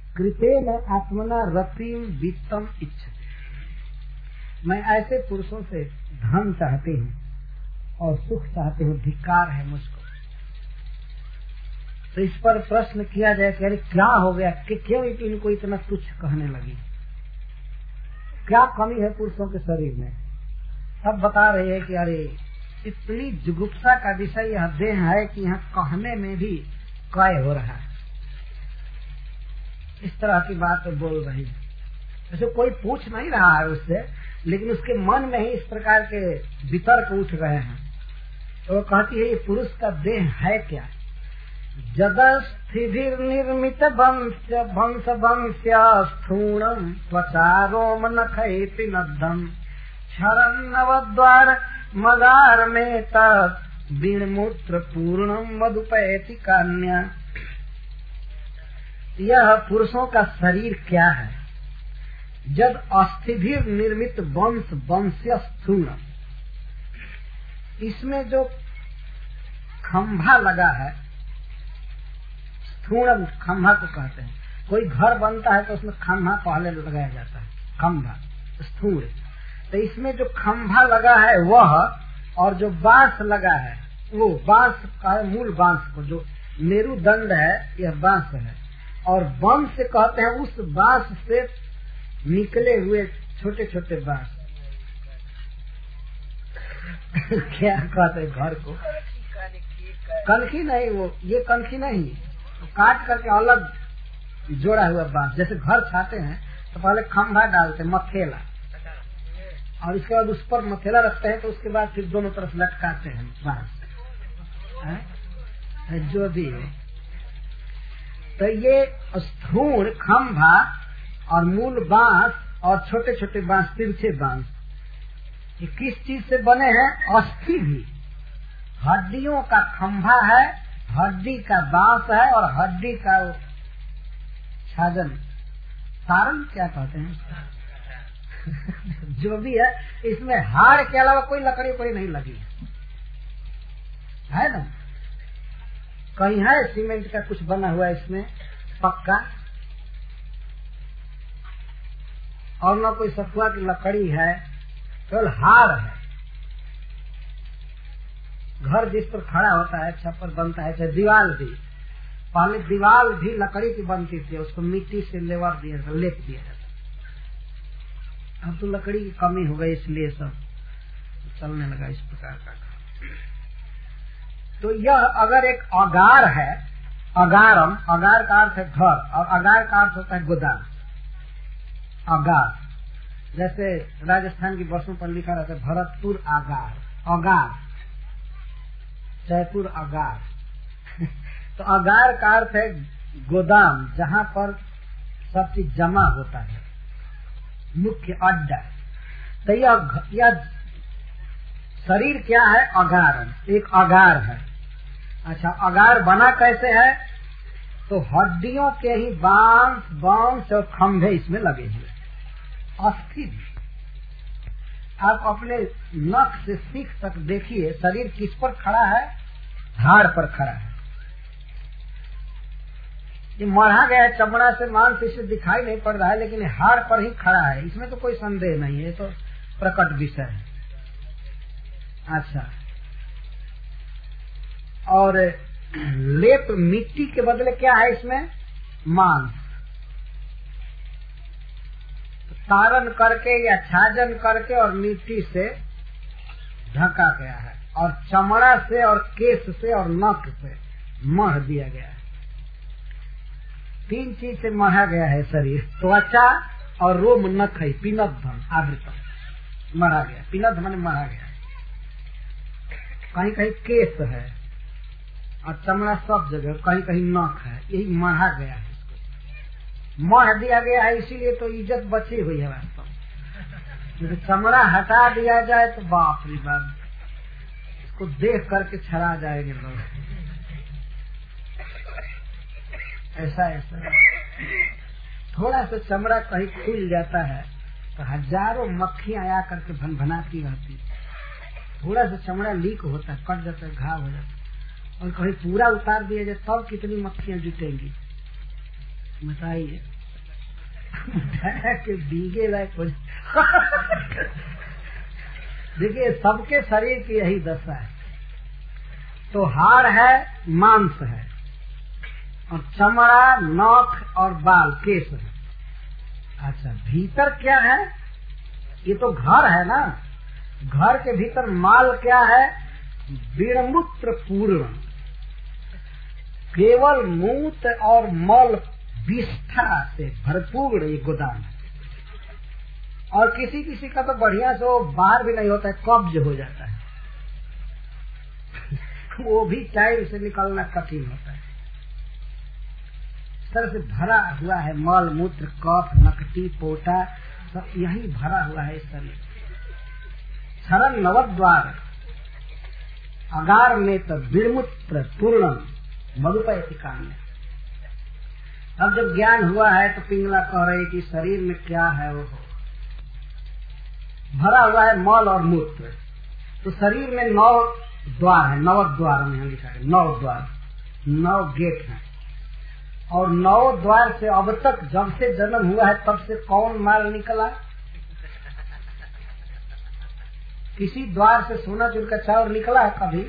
कृतेन आत्मना रतिम वित्तम इच्छते। मैं ऐसे पुरुषों से धन चाहती हूँ और सुख चाहती हूँ, धिक्कार है मुझको। तो इस पर प्रश्न किया जाए कि अरे क्या हो गया कि क्यों इनको इतना तुच्छ कहने लगी, क्या कमी है पुरुषों के शरीर में। सब बता रहे हैं कि अरे इतनी जुगुप्सा का विषय यह देह है कि यहाँ कहने में भी काय हो रहा है। इस तरह की बात बोल रही है। वैसे कोई पूछ नहीं रहा है उससे, लेकिन उसके मन में ही इस प्रकार के वितर्क उठ रहे हैं। तो वो कहती है ये पुरुष का देह है क्या। जदस्थिभिर निर्मित वंश वंश्या स्थूणम त्वचारोम नखैति नद्धम क्षरन्नवद्वार मदार में तीणमूत्र पूर्णम मधुपैति कन्या। यह पुरुषों का शरीर क्या है। जब अस्थिभिर निर्मित वंश वंश्य स्थूणम, इसमें जो खंभा लगा है, स्थूणम खंभा को कहते हैं। कोई घर बनता है तो उसमें खंभा पहले लगाया जाता है, खंभा स्थूण। तो इसमें जो खंभा लगा है वह, और जो बांस लगा है वो बांस का मूल बांस को, जो मेरुदंड है यह बांस है, और वंश से कहते हैं उस बांस से निकले हुए छोटे छोटे बांस। क्या कहते हैं घर को, कनखी नहीं, वो ये कनखी नहीं, तो काट करके अलग जोड़ा हुआ बांस। जैसे घर छाते हैं तो पहले खंभा डालते मथेला, और इसके बाद उस पर मथेला रखते हैं, तो उसके बाद फिर दोनों तरफ लटकाते हैं बांस, जो भी है। तो ये स्थूल खंभा और मूल बांस और छोटे छोटे बांस, तिरछे बांस, ये किस चीज से बने हैं। अस्थि भी, हड्डियों का खंभा है, हड्डी का बांस है, और हड्डी का छाजन, सारन क्या कहते हैं जो भी है, इसमें हाड़ के अलावा कोई लकड़ी कोई नहीं लगी है ना। कहीं है सीमेंट का कुछ बना हुआ इसमें पक्का, और न कोई सखुआ की लकड़ी है, केवल हाड़ है। घर जिस पर खड़ा होता है, छप्पर बनता है, चाहे दीवार भी, पहले दीवार भी लकड़ी की बनती थी, उसको मिट्टी से लेप दिया जाता। अब तो लकड़ी की कमी हो गई, इसलिए सब चलने लगा इस प्रकार का। तो यह अगर एक अगार है, अगारम, अगार का अर्थ है घर, और अगार का अर्थ होता है गोदाम। अगार, जैसे राजस्थान की बसों पर लिखा रहता है भरतपुर आगार, अगार, जयपुर अगार तो अगार का अर्थ है गोदाम, जहाँ पर सब चीज जमा होता है, मुख्य अड्डा। तो यह शरीर क्या है, अगार, एक अगार है। अच्छा, अगार बना कैसे है, तो हड्डियों के ही बांस बांस और खंभे इसमें लगे हुए, अस्थिर। आप अपने नख से सीख तक देखिए, शरीर किस पर खड़ा है, हाड़ पर खड़ा है। ये मढ़ा गया है चमड़ा से, मांस इससे दिखाई नहीं पड़ रहा है, लेकिन हाड़ पर ही खड़ा है, इसमें तो कोई संदेह नहीं है, तो प्रकट विषय है। अच्छा, और लेप मिट्टी के बदले क्या है इसमें, मांस। तारण करके या छाजन करके और मिट्टी से ढका गया है, और चमड़ा से और केश से और नख से मढ़ दिया गया है। तीन चीज से मढ़ा गया है शरीर, त्वचा और रोम नख है, पिनद्धम आवृतम, मढ़ा गया। पिनद्ध माने मढ़ा गया। कहीं कहीं केश है और चमड़ा सब जगह, कहीं कहीं नख है, यही मढ़ा गया है, इसको मढ़ दिया गया है। इसीलिए तो इज्जत बची हुई है वास्तव में। चमड़ा हटा दिया जाए तो बाप रे बाप, इसको देख करके छड़ा जाएंगे लोग। ऐसा थोड़ा सा चमड़ा कहीं खुल जाता है तो हजारों मक्खियां आया करके भनभनाती रहती। थोड़ा सा चमड़ा लीक होता है, कट जाता है, घाव हो जाता है, और कहीं पूरा उतार दिया जाए तब कितनी मक्खियां जुटेंगी बताइए। के बीगे लायक हो देखिए सबके शरीर की यही दशा है। तो हाड़ है, मांस है, और चमड़ा, नख और बाल, केस है। अच्छा, भीतर क्या है? ये तो घर है ना। घर के भीतर माल क्या है? बीड़मूत्र पूर्ण, केवल मूत्र और मल विष्ठा से भरपूर ये गोदाम है। और किसी किसी का तो बढ़िया से वो बाहर भी नहीं होता है, कब्ज हो जाता है। वो भी टाइम से निकलना कठिन होता है। इस तरह से भरा हुआ है मल मूत्र, कफ, नकटी, पोटा, सब यही भरा हुआ है इस शरीर। क्षरण नवद्वार अगार में तो बीड़मूत्र पूर्ण मधुपैति काम्य। अब जब ज्ञान हुआ है तो पिंगला कह रहे कि शरीर में क्या है, वो भरा हुआ है मल और मूत्र। तो शरीर में 9 द्वार है, 9 द्वार में लिखा है, 9 द्वार, 9 गेट हैं। और 9 द्वार से अब तक जब से जन्म हुआ है तब से कौन माल निकला? किसी द्वार से सोना चूर का चावल निकला है कभी?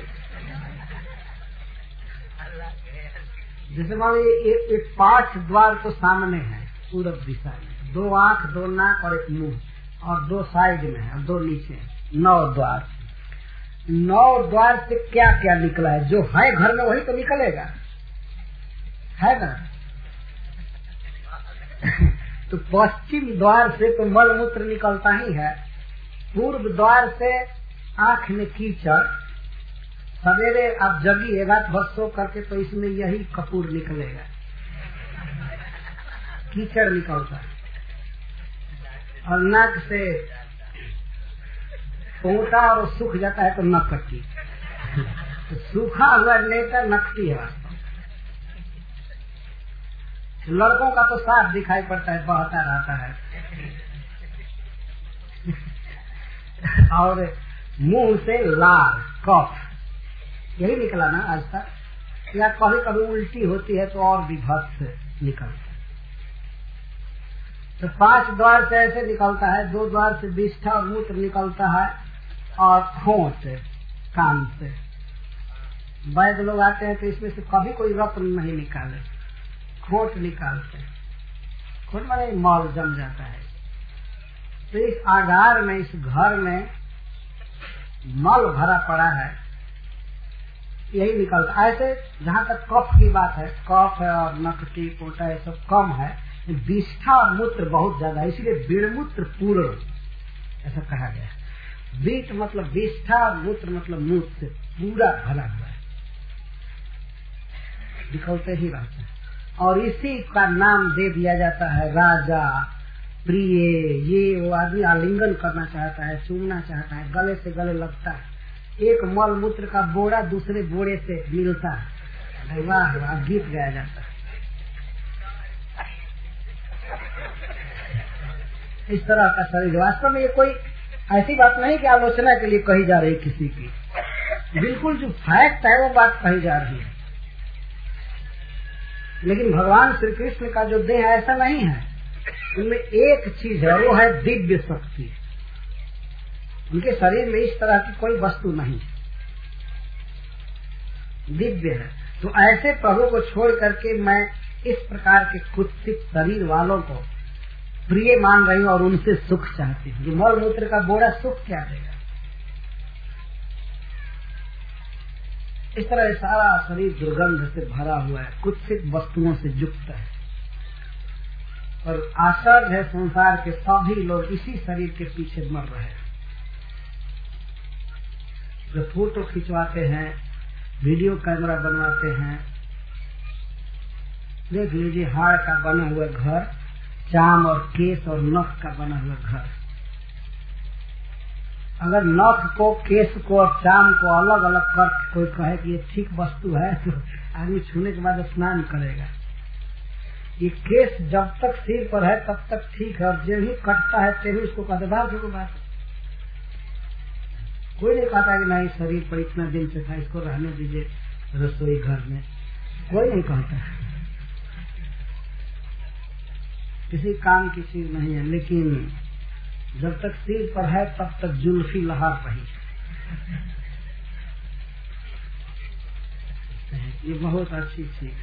जैसे मान लीजिए एक 5 द्वार तो सामने है पूरब दिशा में, 2 आंख, 2 नाक और 1 मुंह, और 2 साइड में है और 2 नीचे, 9 द्वार। 9 द्वार से क्या क्या निकला है? जो है घर में वही तो निकलेगा, है ना? तो पश्चिम द्वार से तो मल मूत्र निकलता ही है। पूर्व द्वार से आंख में कीचड़, सवेरे आप जगी रात भर सो करके तो इसमें यही कपूर निकलेगा, कीचड़ निकलता है। और नाक से पोटा और सूख जाता है तो नकटी, तो सूखा हुआ नेता नकटी है वास्तव। लड़कों का तो साफ दिखाई पड़ता है, बहता रहता है। और मुंह से लार, कफ, यही निकला ना आज तक। या कभी कभी उल्टी होती है तो और भी भत्स निकलता है। तो 5 द्वार से ऐसे निकलता है, 2 द्वार से विष्ठा और मूत्र निकलता है, और खोट कान से। वैद्य लोग आते हैं तो इसमें से कभी कोई रत्न नहीं निकाले, खोट निकालते हैं। खोट माने मल जम जाता है। तो इस आगार में, इस घर में मल भरा पड़ा है, यही निकलता। ऐसे जहाँ तक कफ की बात है, कफ है और नकटी, पोटा, ये सब कम है, विष्ठा और मूत्र बहुत ज्यादा, इसलिए बीड़मूत्र पूर्ण ऐसा कहा गया। बीट मतलब विष्ठा और मूत्र मतलब मूत्र से पूरा भरा हुआ है, निकलते ही रहता है। और इसी का नाम दे दिया जाता है राजा, प्रिय। ये वो आदमी आलिंगन करना चाहता है, चूमना चाहता है, गले से गले लगता है। एक मल मूत्र का बोरा दूसरे बोरे से मिलता है, वाह वाह, गीत गाया जाता है। इस तरह का शरीर। वास्तव में ये कोई ऐसी बात नहीं कि आलोचना के लिए कही जा रही किसी की, बिल्कुल जो फैक्ट है वो बात कही जा रही है। लेकिन भगवान श्री कृष्ण का जो देह ऐसा नहीं है, उनमें एक चीज है, वो है दिव्य शक्ति। उनके शरीर में इस तरह की कोई वस्तु नहीं, दिव्य है। तो ऐसे प्रभु को छोड़ करके मैं इस प्रकार के कुत्सित शरीर वालों को प्रिय मान रही हूँ और उनसे सुख चाहती हूँ। जो मल मूत्र का बोरा सुख क्या देगा? इस तरह सारा शरीर दुर्गंध से भरा हुआ है, कुत्सित वस्तुओं से युक्त है। और आश्चर्य है, संसार के सभी लोग इसी शरीर के पीछे मर रहे हैं। जो फोटो खिंचवाते हैं, वीडियो कैमरा बनवाते हैं, देख लीजिए हाड़ का बना हुआ घर, चाम और केस और नख का बना हुआ घर। अगर नख को, केस को और चाम को अलग अलग कर कोई कहे कि ये ठीक वस्तु है तो आदमी छूने के बाद स्नान करेगा। ये केस जब तक सिर पर है तब तक ठीक है, और जो ही कटता है तेरी उसको कहते बात को बात। कोई नहीं कहता कि नहीं शरीर पर इतना दिन से था, इसको रहने दीजिए रसोई घर में, कोई नहीं कहता। किसी काम की चीज नहीं है, लेकिन जब तक सिर पर है तब तक जुल्फी लहर रही। ये बहुत अच्छी चीज।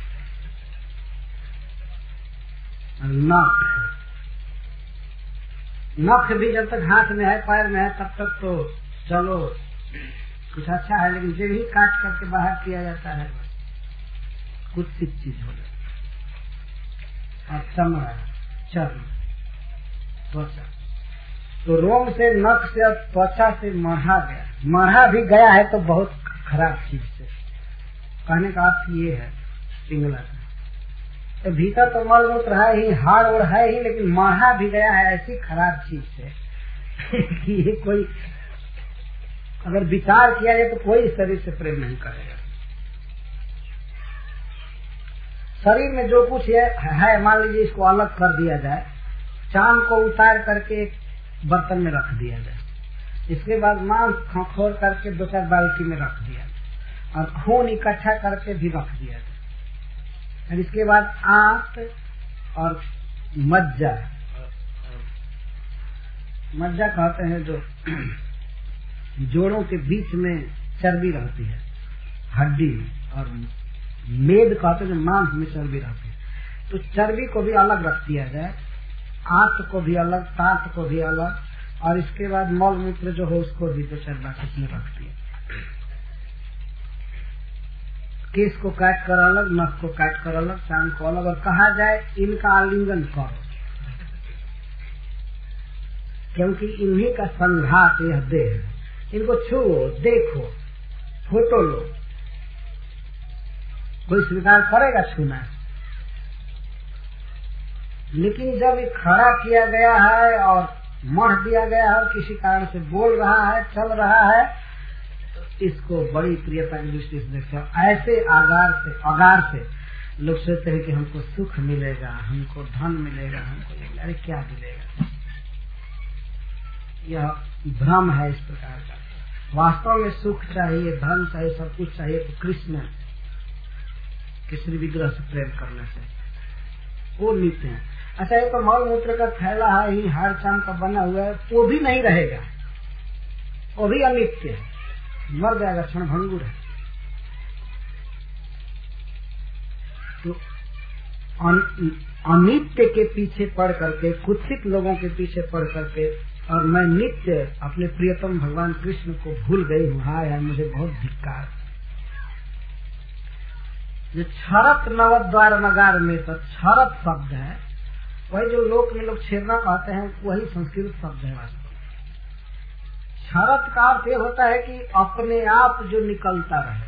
नख भी जब तक हाथ में है, पैर में है, तब तक तो चलो कुछ अच्छा है, लेकिन जब ही काट करके बाहर किया जाता है कुछ चीज हो जाती है। और चमड़ा, चर्म, त्वचा, तो रोम से, नख से और त्वचा से मढ़ा गया। मढ़ा भी गया है तो बहुत खराब चीज से। कहने का अर्थ ये है पिंगला का, तो भीतर तो मल मूत्र है ही, हाड़ और है ही, लेकिन मढ़ा भी गया है ऐसी खराब चीज से कि ये कोई अगर विचार किया जाए तो कोई शरीर से प्रेम नहीं करेगा। शरीर में जो कुछ है, मान लीजिए इसको अलग कर दिया जाए, चांद को उतार करके एक बर्तन में रख दिया जाए, इसके बाद मांस खोल करके 2-4 बाल्टी में रख दिया जाए और खून इकट्ठा करके भी रख दिया जाए, और इसके बाद आंत और मज्जा कहते हैं जो जोड़ों के बीच में चर्बी रहती है, हड्डी, और मेद कहते हैं मांस में चर्बी रहती है, तो चर्बी को भी अलग रख दिया जाए, आंत को भी अलग, दांत को भी अलग, और इसके बाद मल मूत्र जो हो उसको भी 2-4 बाल्टी में रख दिया। केस को काट कर अलग, नख को काट कर अलग, चांद को अलग, और कहा जाए इनका आलिंगन करो, क्योंकि इन्हीं का संघात यह देह है। इनको छुओ, देखो, फोटो लो, कोई स्वीकार करेगा छूना? लेकिन जब ये खड़ा किया गया है और मढ़ दिया गया है और किसी कारण से बोल रहा है, चल रहा है, तो इसको बड़ी प्रियता की दृष्टि से देखते हैं। ऐसे अगार से लोग सोचते हैं कि हमको सुख मिलेगा, हमको धन मिलेगा, हमको, अरे क्या मिलेगा? यह भ्रम है इस प्रकार का। वास्तव में सुख चाहिए, धन चाहिए, सब कुछ चाहिए तो कृष्ण के श्री विग्रह से प्रेम करने से वो नित्य है। अच्छा, एक तो मल मूत्र का थैला है ही, हाड़ चांद का बना हुआ है, वो भी नहीं रहेगा, वो भी अनित्य है, मर जाएगा, क्षणभंगुर है। तो अनित्य के पीछे पड़ करके, कुत्सित लोगों के पीछे पड़ करके, और मैं नित्य अपने प्रियतम भगवान कृष्ण को भूल गई हूँ, हाय हाय मुझे बहुत धिक्कार। जो क्षरत नवद्वार नगार में तो क्षरत शब्द है, वही जो लोक में लोग छेड़ना कहते हैं, वही संस्कृत शब्द है। वास्तव क्षरत का अर्थ होता है कि अपने आप जो निकलता रहे।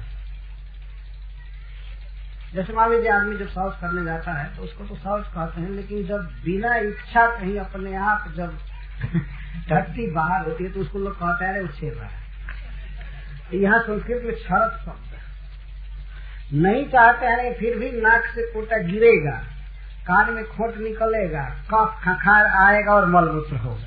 जैसे मान लीजिए आदमी जब शौच करने जाता है तो उसको तो शौच कहते हैं, लेकिन जब बिना इच्छा कहीं अपने आप जब धरती बाहर होती है तो उसको लोग कहते हैं वो छेड़ रहा है। यहाँ संस्कृत में क्षरत शब्द है। नहीं चाहते हैं फिर भी नाक से कोटा गिरेगा, कान में खोट निकलेगा, कफ खखार आएगा और मलमूत्र होगा।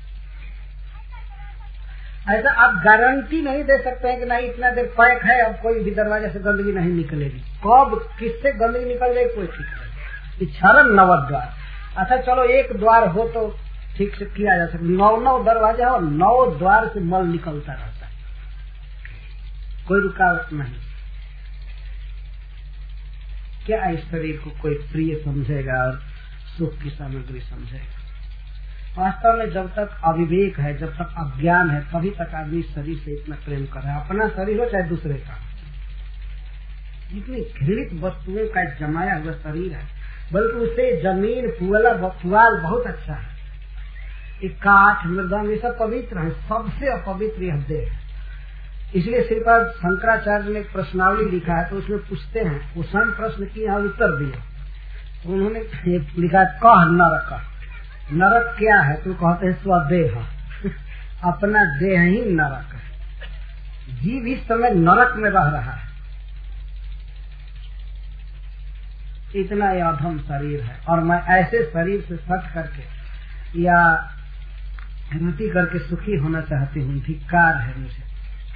ऐसा आप गारंटी नहीं दे सकते हैं कि नहीं इतना देर पैक है, अब कोई भी दरवाजे से गंदगी नहीं निकलेगी। कब किससे गंदगी निकल जाएगी कोई ठीक नहीं। क्षरण नवद्वार, अच्छा चलो एक द्वार हो तो ठीक से किया जा सकता, 9 दरवाजा हो, 9 द्वार से मल निकलता रहता है, कोई रुकावट नहीं। क्या इस शरीर को कोई प्रिय समझेगा और सुख की सामग्री समझेगा? वास्तव में जब तक अविवेक है, जब तक अज्ञान है, तभी तक आदमी शरीर से इतना प्रेम कर रहा है, अपना शरीर हो चाहे दूसरे का। इतनी घृणित वस्तुओं का जमाया हुआ शरीर है, बल्कि उसे जमीन पुआल बहुत अच्छा है। एक काठ मृदंग ये सब पवित्र है, सबसे अपवित्र यह देह है। इसलिए श्रीपाद शंकराचार्य ने एक प्रश्नावली लिखा है, तो उसमें पूछते हैं, वो स्वयं प्रश्न किए और उत्तर दिए। तो उन्होंने लिखा कह नरक, नरक क्या है? तो कहते हैं स्वदेह, अपना देह ही नरक है। जीव इस समय नरक में रह रहा है, इतना यह अधम शरीर है, और मैं ऐसे शरीर से सट करके या रति करके सुखी होना चाहती हूँ, धिक्कार है मुझे।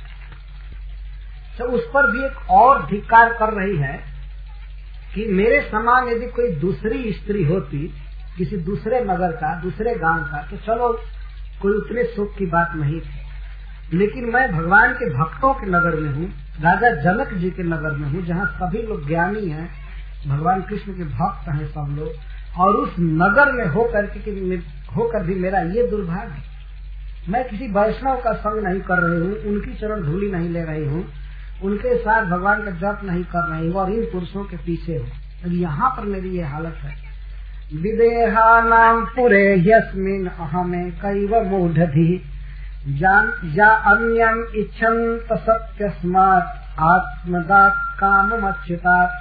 तो उस पर भी एक और धिक्कार कर रही है कि मेरे समान यदि कोई दूसरी स्त्री होती किसी दूसरे नगर का, दूसरे गांव का, तो चलो कोई उतने सुख की बात नहीं थी। लेकिन मैं भगवान के भक्तों के नगर में हूँ, राजा जनक जी के नगर में हूँ, जहाँ सभी लोग ज्ञानी हैं, भगवान कृष्ण के भक्त हैं सब लोग, और उस नगर में होकर भी मेरा ये दुर्भाग्य, मैं किसी वैष्णव का संग नहीं कर रही हूँ, उनकी चरण धूलि नहीं ले रही हूँ, उनके साथ भगवान का जप नहीं कर रही हूँ, और इन पुरुषों के पीछे हूँ। यहाँ पर मेरी ये हालत है। विदेहानां पुरे यस्मिन् अहमे कैव मूढ़धि या अन्यम इच्छन्त सत्यस्मात् आत्मदात् काममच्युतात्।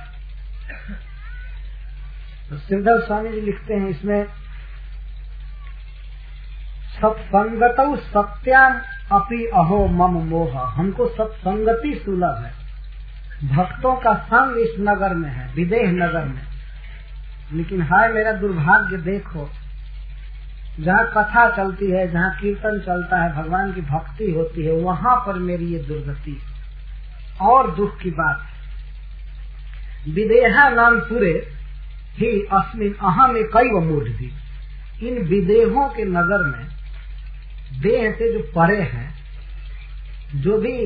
श्रीधर स्वामी जी लिखते हैं इसमें, सत्संगतौ सत्याम अपि अहो मम मोह। हमको सत्संगति सुलभ है, भक्तों का संग इस नगर में है, विदेह नगर में। लेकिन हाय मेरा दुर्भाग्य, देखो जहाँ कथा चलती है, जहाँ कीर्तन चलता है, भगवान की भक्ति होती है, वहाँ पर मेरी ये दुर्गति। और दुख की बात, विदेहा नाम पूरे ही अस्मिन अहम कैव मूढ़धि। इन विदेहों के नगर में, देह से जो परे हैं, जो भी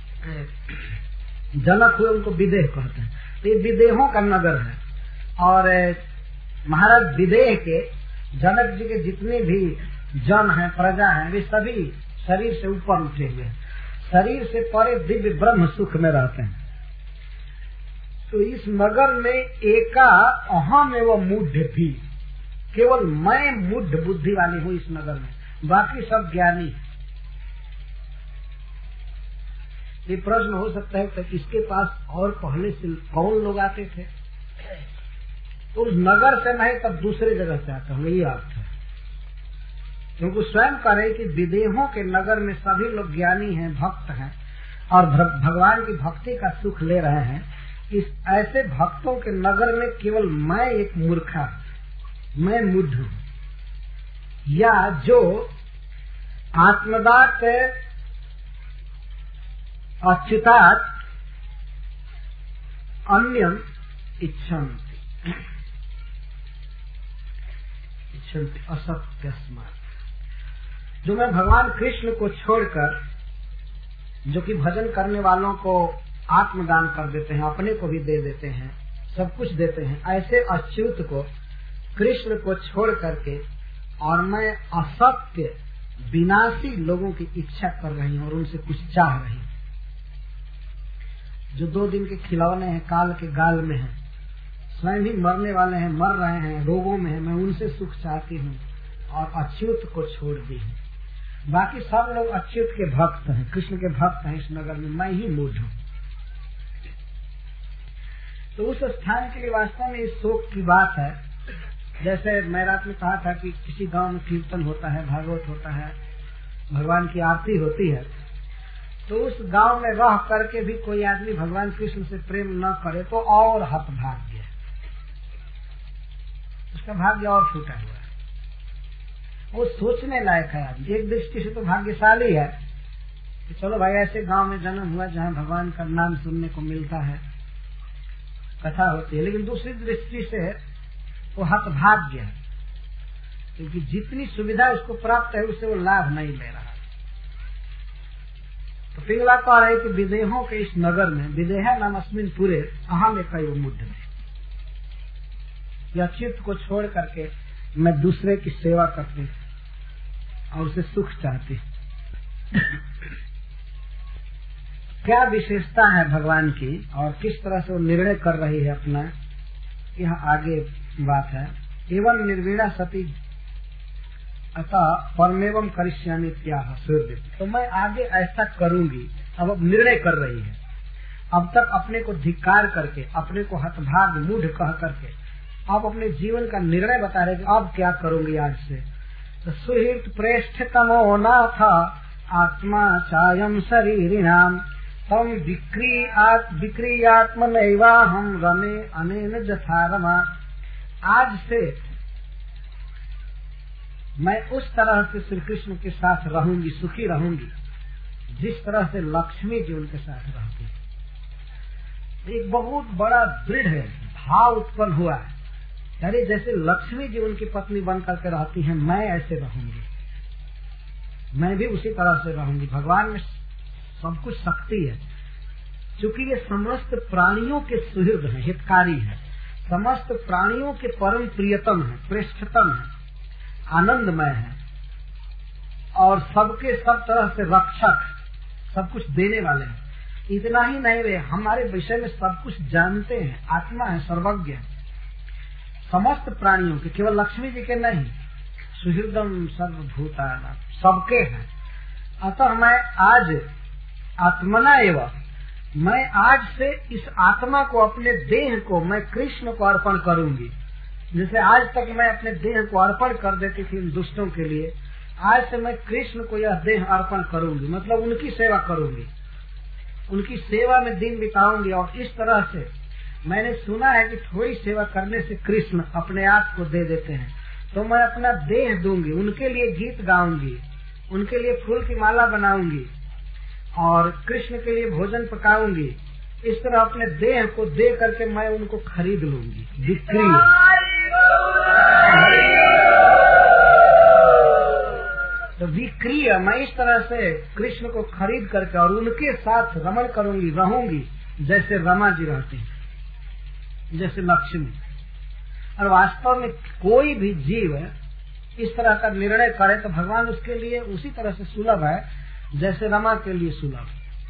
जनक हुए उनको विदेह कहते हैं, तो ये विदेहों का नगर है। और महाराज विदेह के, जनक जी के जितने भी जन हैं, प्रजा हैं, वे सभी शरीर से ऊपर उठे हुए हैं, शरीर से परे दिव्य ब्रह्म सुख में रहते हैं। तो इस नगर में एका अहम एवं मूढ़ भी, केवल मैं मूढ़ बुद्धि वाली हूँ इस नगर में, बाकी सब ज्ञानी। ये प्रश्न हो सकता है कि इसके पास और पहले से कौन लोग आते थे? तो उस नगर से नहीं, तब दूसरे जगह से आता हूँ, ये अर्थ है। क्योंकि स्वयं कह रहे कि विदेहों के नगर में सभी लोग ज्ञानी हैं, भक्त हैं, और भगवान की भक्ति का सुख ले रहे हैं। इस ऐसे भक्तों के नगर में केवल मैं एक मूर्खा, मैं मूढ़ हूँ, या जो आत्मदात अच्युतात् अन्यम इच्छन्ति असत्यस्मात्। जो मैं भगवान कृष्ण को छोड़कर, जो कि भजन करने वालों को आत्मदान कर देते हैं, अपने को भी दे देते हैं, सब कुछ देते हैं, ऐसे अच्युत को, कृष्ण को छोड़ करके, और मैं असत्य विनाशी लोगों की इच्छा कर रही हूँ और उनसे कुछ चाह रही हूँ। जो 2 दिन के खिलौने हैं, काल के गाल में हैं, स्वयं भी मरने वाले हैं, मर रहे हैं, रोगों में हैं, मैं उनसे सुख चाहती हूँ और अच्युत को छोड़ दी हूँ। बाकी सब लोग अच्युत के भक्त हैं, कृष्ण के भक्त हैं इस नगर में, मैं ही मूढ़ हूँ। तो उस स्थान के लिए वास्तव में इस शोक की बात है। जैसे मैं रात में कहा था कि किसी गांव में कीर्तन होता है, भागवत होता है, भगवान की आरती होती है, तो उस गांव में रह करके भी कोई आदमी भगवान कृष्ण से प्रेम न करे तो और हतभाग्य है, उसका भाग्य और छूटा हुआ है। वो सोचने लायक है आदमी। एक दृष्टि से तो भाग्यशाली है कि चलो भाई ऐसे गांव में जन्म हुआ जहाँ भगवान का नाम सुनने को मिलता है, कथा होती है। लेकिन दूसरी दृष्टि से वो हतभाग्य है, क्योंकि जितनी सुविधा उसको प्राप्त है उससे वो लाभ नहीं ले रहा। तो पिंगला कह रहे कि विदेहों के इस नगर में, विदेहा नाम अस्मिन पूरे अहम एक मूढ़ में, या चित्त को छोड़ करके मैं दूसरे की सेवा करती और उसे सुख चाहती। क्या विशेषता है भगवान की और किस तरह से वो निर्णय कर रही है अपना, यह आगे बात है। एवं निर्वीणा सती अतः परमेवम करिष्यामि त्याह सूर्य। तो मैं आगे ऐसा करूंगी, अब निर्णय कर रही है। अब तक अपने को धिक्कार करके, अपने को हतभाग मूढ़ कह करके अब अपने जीवन का निर्णय बता रहे कि अब क्या करूंगी आज से। तो सुहृत प्रेष्ठ तमो नाथ आत्मा चायम शरीरिणाम तम विक्रियात्म नैवा हम रमे अनेन जथा रमा। आज से मैं उस तरह से श्री कृष्ण के साथ रहूंगी, सुखी रहूंगी जिस तरह से लक्ष्मी जी उनके साथ रहती है। एक बहुत बड़ा दृढ़ भाव उत्पन्न हुआ है अरे जैसे लक्ष्मी जी उनकी पत्नी बन करके रहती हैं, मैं ऐसे रहूंगी, मैं भी उसी तरह से रहूंगी। भगवान में सब कुछ शक्ति है, क्योंकि ये समस्त प्राणियों के सुहृद हैं, हितकारी हैं, समस्त प्राणियों के परम प्रियतम है, श्रेष्ठतम है, आनंदमय है और सबके सब तरह से रक्षक, सब कुछ देने वाले हैं। इतना ही नहीं, वे हमारे विषय में सब कुछ जानते हैं, आत्मा है, सर्वज्ञ है, समस्त प्राणियों के, केवल लक्ष्मी जी के नहीं, सुहृदम सर्वभूतानां, सबके हैं। अतः मैं आज आत्मना एवं, मैं आज से इस आत्मा को, अपने देह को मैं कृष्ण को अर्पण करूंगी। जैसे आज तक मैं अपने देह को अर्पण कर देती थी इन दुष्टों के लिए, आज से मैं कृष्ण को यह देह अर्पण करूंगी, मतलब उनकी सेवा करूंगी, उनकी सेवा में दिन बिताऊंगी। और इस तरह से मैंने सुना है कि थोड़ी सेवा करने से कृष्ण अपने आप को दे देते हैं, तो मैं अपना देह दूंगी, उनके लिए गीत गाऊंगी, उनके लिए फूल की माला बनाऊंगी और कृष्ण के लिए भोजन पकाऊंगी। इस तरह अपने देह को दे करके मैं उनको खरीद लूंगी, बिक्री। तो विक्रिय, मैं इस तरह से कृष्ण को खरीद करके और उनके साथ रमण करूंगी, रहूंगी, जैसे रमा जी रहती हैं, जैसे लक्ष्मी। और वास्तव में कोई भी जीव इस तरह का निर्णय करे तो भगवान उसके लिए उसी तरह से सुलभ है जैसे रमा के लिए सुलभ।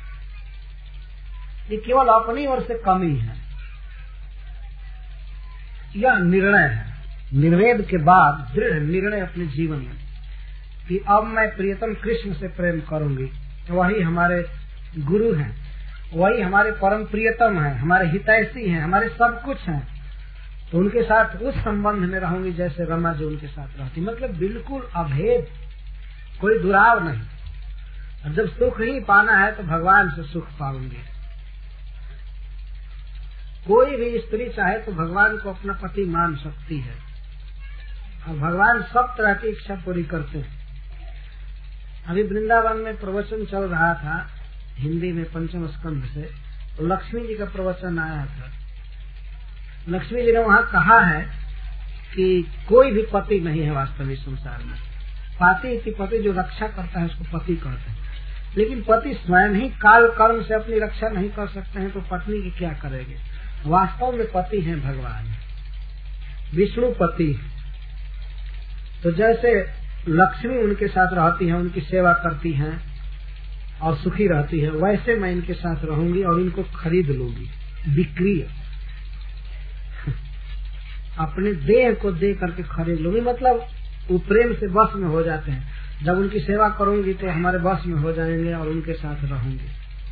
ये केवल अपनी ओर से कमी है, यह निर्णय है, निर्वेद के बाद दृढ़ निर्णय अपने जीवन में कि अब मैं प्रियतम कृष्ण से प्रेम करूंगी। तो वही हमारे गुरु हैं, वही हमारे परम प्रियतम हैं, हमारे हितैषी हैं, हमारे सब कुछ हैं। तो उनके साथ उस संबंध में रहूंगी जैसे रमा जो उनके साथ रहती, मतलब बिल्कुल अभेद, कोई दुराव नहीं। और जब सुख ही पाना है तो भगवान से सुख पाऊंगी। कोई भी स्त्री चाहे तो भगवान को अपना पति मान सकती है, और भगवान सब तरह की इच्छा पूरी करते हैं। अभी वृंदावन में प्रवचन चल रहा था हिंदी में पंचम स्कंध से, तो लक्ष्मी जी का प्रवचन आया था। लक्ष्मी जी ने वहाँ कहा है कि कोई भी पति नहीं है वास्तविक संसार में, पति जो रक्षा करता है उसको पति कहते हैं। लेकिन पति स्वयं ही काल कर्म से अपनी रक्षा नहीं कर सकते हैं तो पत्नी की क्या करेंगे। वास्तव में पति हैं भगवान, विष्णु पति। तो जैसे लक्ष्मी उनके साथ रहती हैं, उनकी सेवा करती हैं और सुखी रहती है, वैसे मैं इनके साथ रहूंगी और इनको खरीद लूंगी, बिक्री। अपने देह को दे करके खरीद लूंगी, मतलब वो प्रेम से बस में हो जाते हैं। जब उनकी सेवा करूंगी तो हमारे बस में हो जाएंगे और उनके साथ रहूंगी।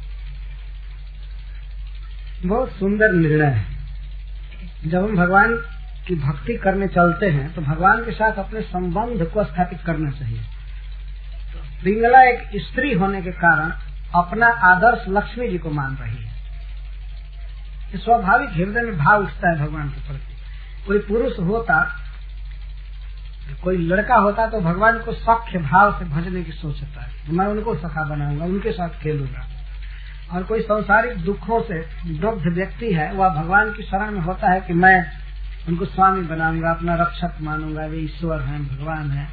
बहुत सुंदर निर्णय है। जब हम भगवान की भक्ति करने चलते हैं तो भगवान के साथ अपने संबंध को स्थापित करना चाहिए। तो पिंगला एक स्त्री होने के कारण अपना आदर्श लक्ष्मी जी को मान रही है। स्वाभाविक हृदय में भाव उठता है भगवान के प्रति। कोई पुरुष होता, कोई लड़का होता तो भगवान को सख्य भाव से भजने की सोचता है, मैं उनको सखा बनाऊंगा, उनके साथ खेलूंगा। और कोई सांसारिक दुखों से दुग्ध व्यक्ति है, वह भगवान की शरण में होता है कि मैं उनको स्वामी बनाऊंगा, अपना रक्षक मानूंगा, वे ईश्वर हैं, भगवान है।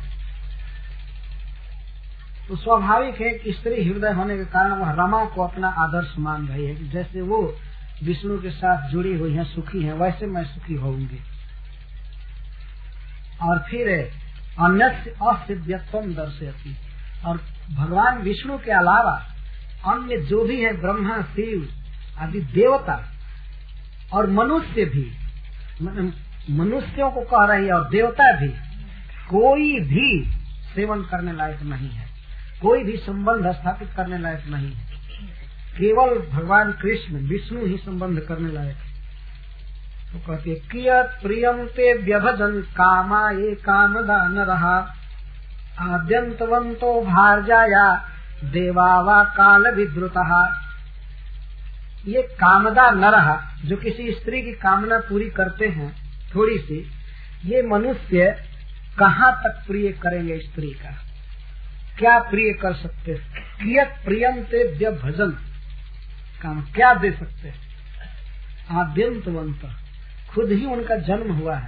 तो स्वाभाविक है कि स्त्री हृदय होने के कारण वह रमा को अपना आदर्श मान रही है कि जैसे वो विष्णु के साथ जुड़ी हुई है, सुखी है, वैसे मैं सुखी होऊंगी। और फिर अन्यस्य असिद्ध्यत्वं दर्शयति, और भगवान विष्णु के अलावा अन्य जो भी है, ब्रह्मा, शिव आदि देवता और मनुष्य भी, मनुष्यों को कह रही है और देवता भी, कोई भी सेवन करने लायक नहीं है, कोई भी संबंध स्थापित करने लायक नहीं है। केवल भगवान कृष्ण विष्णु ही संबंध करने लायक है। तो कहते हैं कियत् प्रियं ते व्यभजन कामा ये कामदा नरहा आद्यन्तवन्तो भार्याया देवा वा काल विद्रुतः। ये कामदा नरहा, जो किसी स्त्री की कामना पूरी करते हैं थोड़ी सी, ये मनुष्य कहाँ तक प्रिय करेंगे स्त्री का, क्या प्रिय कर सकते हैं। कियत् प्रियं ते व्यभजन काम, क्या दे सकते हैं। आद्यन्तवन्त, खुद ही उनका जन्म हुआ है,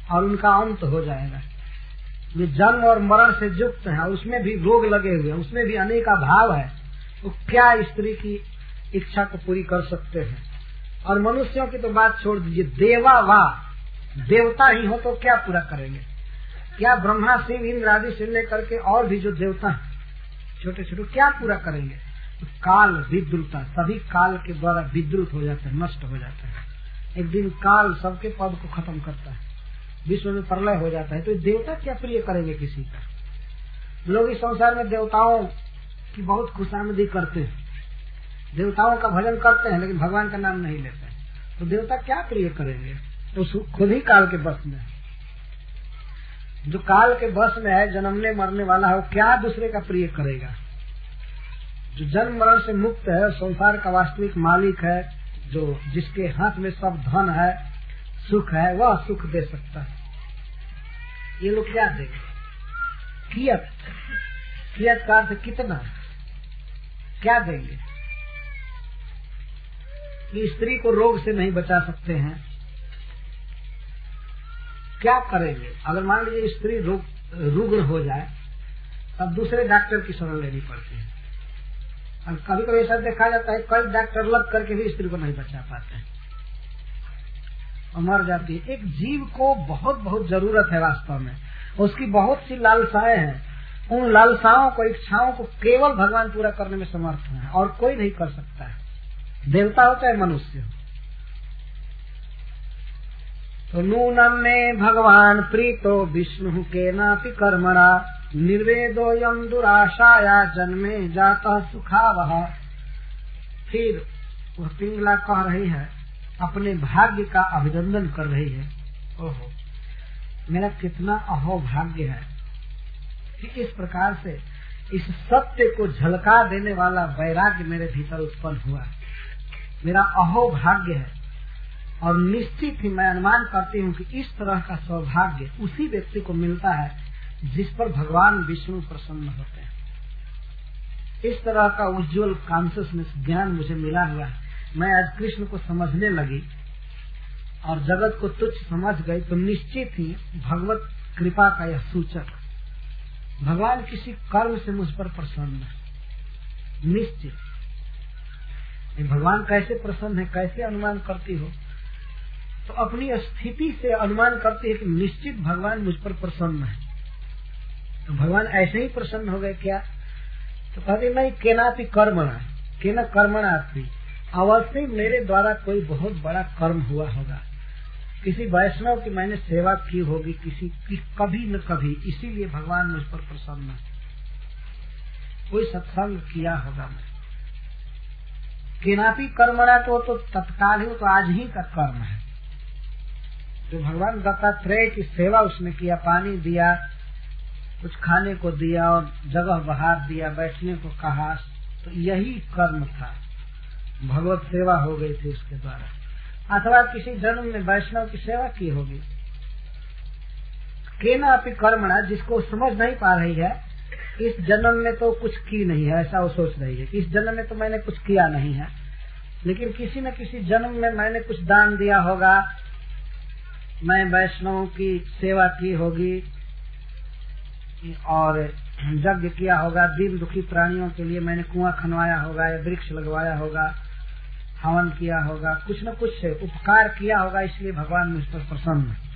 और उनका अंत हो जाएगा। वे जन्म और मरण से युक्त है, उसमें भी रोग लगे हुए हैं, उसमें भी अनेक भाव है, वो क्या स्त्री की इच्छा को पूरी कर सकते हैं। और मनुष्यों की तो बात छोड़ दीजिए, देवता ही हो तो क्या पूरा करेंगे? क्या ब्रह्मा शिव इंद्र आदि से लेकर के और भी जो देवता हैं छोटे छोटे, क्या पूरा करेंगे? तो काल विद्रुता, सभी काल के द्वारा विद्रुत हो जाते हैं, नष्ट हो जाते हैं। एक दिन काल सबके पद को खत्म करता है, विश्व में प्रलय हो जाता है। तो देवता क्या प्रिय करेंगे किसी का? लोग इस संसार में देवताओं की बहुत खुशामदी करते हैं, देवताओं का भजन करते हैं, लेकिन भगवान का नाम नहीं लेते हैं। तो देवता क्या प्रिय करेंगे? तो खुद ही काल के बस में है। जो काल के बस में है, जन्मने मरने वाला है, वो क्या दूसरे का प्रिय करेगा? जो जन्म मरण से मुक्त है, संसार का वास्तविक मालिक है, जो जिसके हाथ में सब धन है, सुख है, वह सुख दे सकता है। ये लोग क्या देंगे? कियत का अर्थ कितना, क्या देंगे? कि स्त्री को रोग से नहीं बचा सकते हैं, क्या करेंगे? अगर मान लीजिए स्त्री रुग्ण हो जाए, तब दूसरे डॉक्टर की शरण लेनी पड़ती है। और कभी कभी ऐसा देखा जाता है, कई डॉक्टर लग करके भी स्त्री को नहीं बचा पाते हैं और मर जाती है। एक जीव को बहुत बहुत जरूरत है वास्तव में, उसकी बहुत सी लालसाएं हैं, उन लालसाओं को, इच्छाओं को केवल भगवान पूरा करने में समर्थ है और कोई नहीं कर सकता है, देवता हो चाहे मनुष्य हो। तो नूनम में भगवान प्रीतो विष्णु के नापि कर्मणा निर्वेदो यम दुराशाया जन्मे जाता सुखावह। फिर वह पिंगला कह रही है, अपने भाग्य का अभिनंदन कर रही है। ओहो, मेरा कितना अहोभाग्य है कि इस प्रकार से इस सत्य को झलका देने वाला वैराग्य मेरे भीतर उत्पन्न हुआ। मेरा अहोभाग्य है और निश्चित ही मैं अनुमान करती हूँ कि इस तरह का सौभाग्य उसी व्यक्ति को मिलता है जिस पर भगवान विष्णु प्रसन्न होते हैं। इस तरह का उज्जवल कॉन्शियसनेस ज्ञान मुझे मिला हुआ है। मैं आज कृष्ण को समझने लगी और जगत को तुच्छ समझ गई, तो निश्चित ही भगवत कृपा का यह सूचक, भगवान किसी कर्म से मुझ पर प्रसन्न है। निश्चित भगवान कैसे प्रसन्न है, कैसे अनुमान करती हो? तो अपनी स्थिति से अनुमान करती है कि निश्चित भगवान मुझ पर प्रसन्न है। तो भगवान ऐसे ही प्रसन्न हो गए क्या? तो कहते नहीं, केनापि कर्मणा, केन कर्मणा अस्ति, अवश्य मेरे द्वारा कोई बहुत बड़ा कर्म हुआ होगा, किसी वैष्णव की मैंने सेवा की होगी, किसी की कभी न कभी, इसीलिए भगवान मुझ पर प्रसन्न है। कोई सत्संग किया होगा मैं। केनापि कर्मणा तो तत्काल ही, तो आज ही का कर्म है। जो भगवान दत्तात्रेय की सेवा उसने किया, पानी दिया, कुछ खाने को दिया और जगह बहार दिया, बैठने को कहा, तो यही कर्म था, भगवत सेवा हो गई थी उसके द्वारा। अथवा किसी जन्म में वैष्णव की सेवा की होगी। केनापि कर्मणा, जिसको समझ नहीं पा रही है, इस जन्म में तो कुछ की नहीं है, ऐसा वो सोच रही है कि इस जन्म में तो मैंने कुछ किया नहीं है, लेकिन किसी न किसी जन्म में मैंने कुछ दान दिया होगा, मैं वैष्णव की सेवा की होगी और यज्ञ किया होगा, दीन दुखी प्राणियों के लिए मैंने कुआं खनवाया होगा या वृक्ष लगवाया होगा, हवन किया होगा, कुछ न कुछ उपकार किया होगा, इसलिए भगवान मुझ पर प्रसन्न है।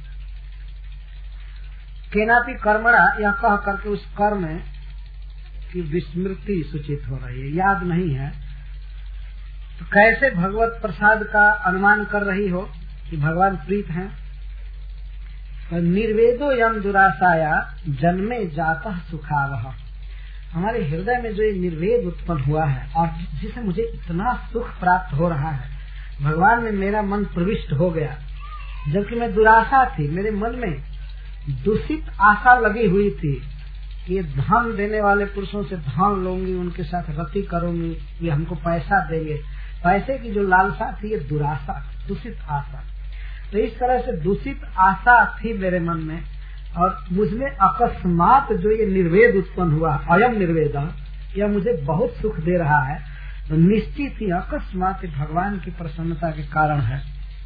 केनापि कर्मणा, यह कह करके उस कर्म की विस्मृति सूचित हो रही है, याद नहीं है। तो कैसे भगवत प्रसाद का अनुमान कर रही हो कि भगवान प्रीत हैं? निर्वेदो यम दुराशाया जन्मे जाता सुखावह। हमारे हृदय में जो ये निर्वेद उत्पन्न हुआ है और जिसे मुझे इतना सुख प्राप्त हो रहा है, भगवान में मेरा मन प्रविष्ट हो गया, जबकि मैं दुराशा थी, मेरे मन में दूषित आशा लगी हुई थी कि ये धन देने वाले पुरुषों से धन लूंगी, उनके साथ रति करूंगी, ये हमको पैसा देंगे, पैसे की जो लालसा थी, ये दुराशा, दूषित आशा। तो इस तरह से दूषित आशा थी मेरे मन में, और मुझमें अकस्मात जो ये निर्वेद उत्पन्न हुआ, अयम निर्वेद, यह मुझे बहुत सुख दे रहा है, तो निश्चित ही अकस्मात भगवान की प्रसन्नता के कारण है।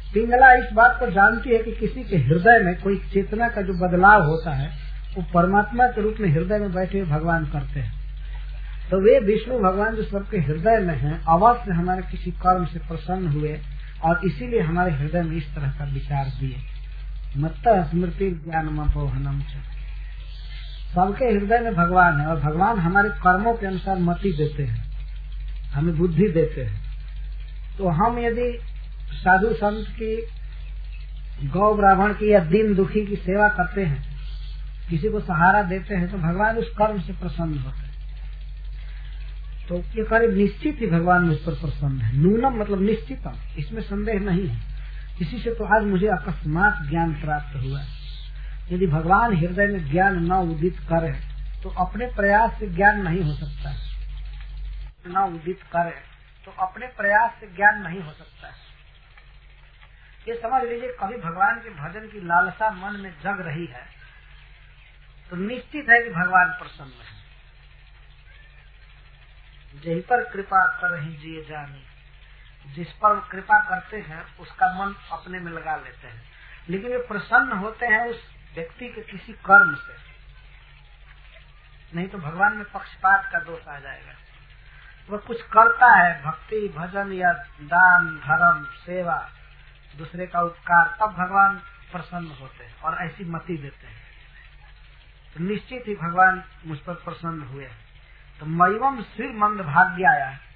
पिंगला इस बात को जानती है कि किसी के हृदय में कोई चेतना का जो बदलाव होता है वो परमात्मा के रूप में हृदय में बैठे हुए भगवान करते हैं। तो वे विष्णु भगवान जो सबके हृदय में हैं, अवश्य हमारे किसी कर्म से प्रसन्न हुए और इसीलिए हमारे हृदय में इस तरह का विचार दिए। मत्त स्मृति ज्ञानमपोहनम च, सबके हृदय में भगवान है और भगवान हमारे कर्मों के अनुसार मति देते हैं, हमें बुद्धि देते हैं। तो हम यदि साधु संत की, गौ ब्राह्मण की या दीन दुखी की सेवा करते हैं, किसी को सहारा देते हैं, तो भगवान उस कर्म से प्रसन्न होते हैं। तो ये कार्य निश्चित ही भगवान मुझ पर प्रसन्न है। नूनम मतलब निश्चितम, इसमें संदेह नहीं है। इसी से तो आज मुझे अकस्मात ज्ञान प्राप्त हुआ। यदि भगवान हृदय में ज्ञान न उदित करे तो अपने प्रयास से ज्ञान नहीं हो सकता है। न उदित करे तो अपने प्रयास से ज्ञान नहीं हो सकता है। ये समझ लीजिए, कभी भगवान के भजन की लालसा मन में जग रही है तो निश्चित है कि भगवान प्रसन्न है। जिस पर कृपा करहि जिए जानी, जिस पर कृपा करते हैं उसका मन अपने में लगा लेते हैं। लेकिन वे प्रसन्न होते हैं उस व्यक्ति के किसी कर्म से, नहीं तो भगवान में पक्षपात का दोष आ जाएगा। वह कुछ करता है, भक्ति भजन या दान धर्म सेवा, दूसरे का उपकार, तब भगवान प्रसन्न होते हैं और ऐसी मति देते हैं। तो निश्चित ही भगवान मुझ पर प्रसन्न हुए। तो मयवम श्री मंद भाग्य आया है।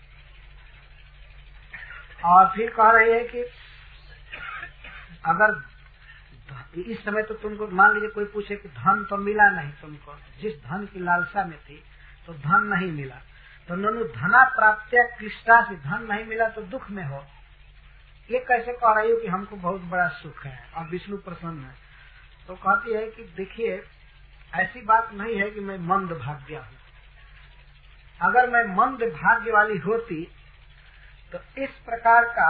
और फिर कह रही है कि अगर इस समय तो तुमको, मान लीजिए कोई पूछे कि धन तो मिला नहीं तुमको, जिस धन की लालसा में थी तो धन नहीं मिला, तो ननु धना प्राप्त्या कृष्टा से, धन नहीं मिला तो दुख में हो। ये कैसे कह रही हो कि हमको बहुत बड़ा सुख है और विष्णु प्रसन्न है? तो कहती है कि देखिए, ऐसी बात नहीं है कि मैं मंद भाग्य हूँ। अगर मैं मंद भाग्य वाली होती तो इस प्रकार का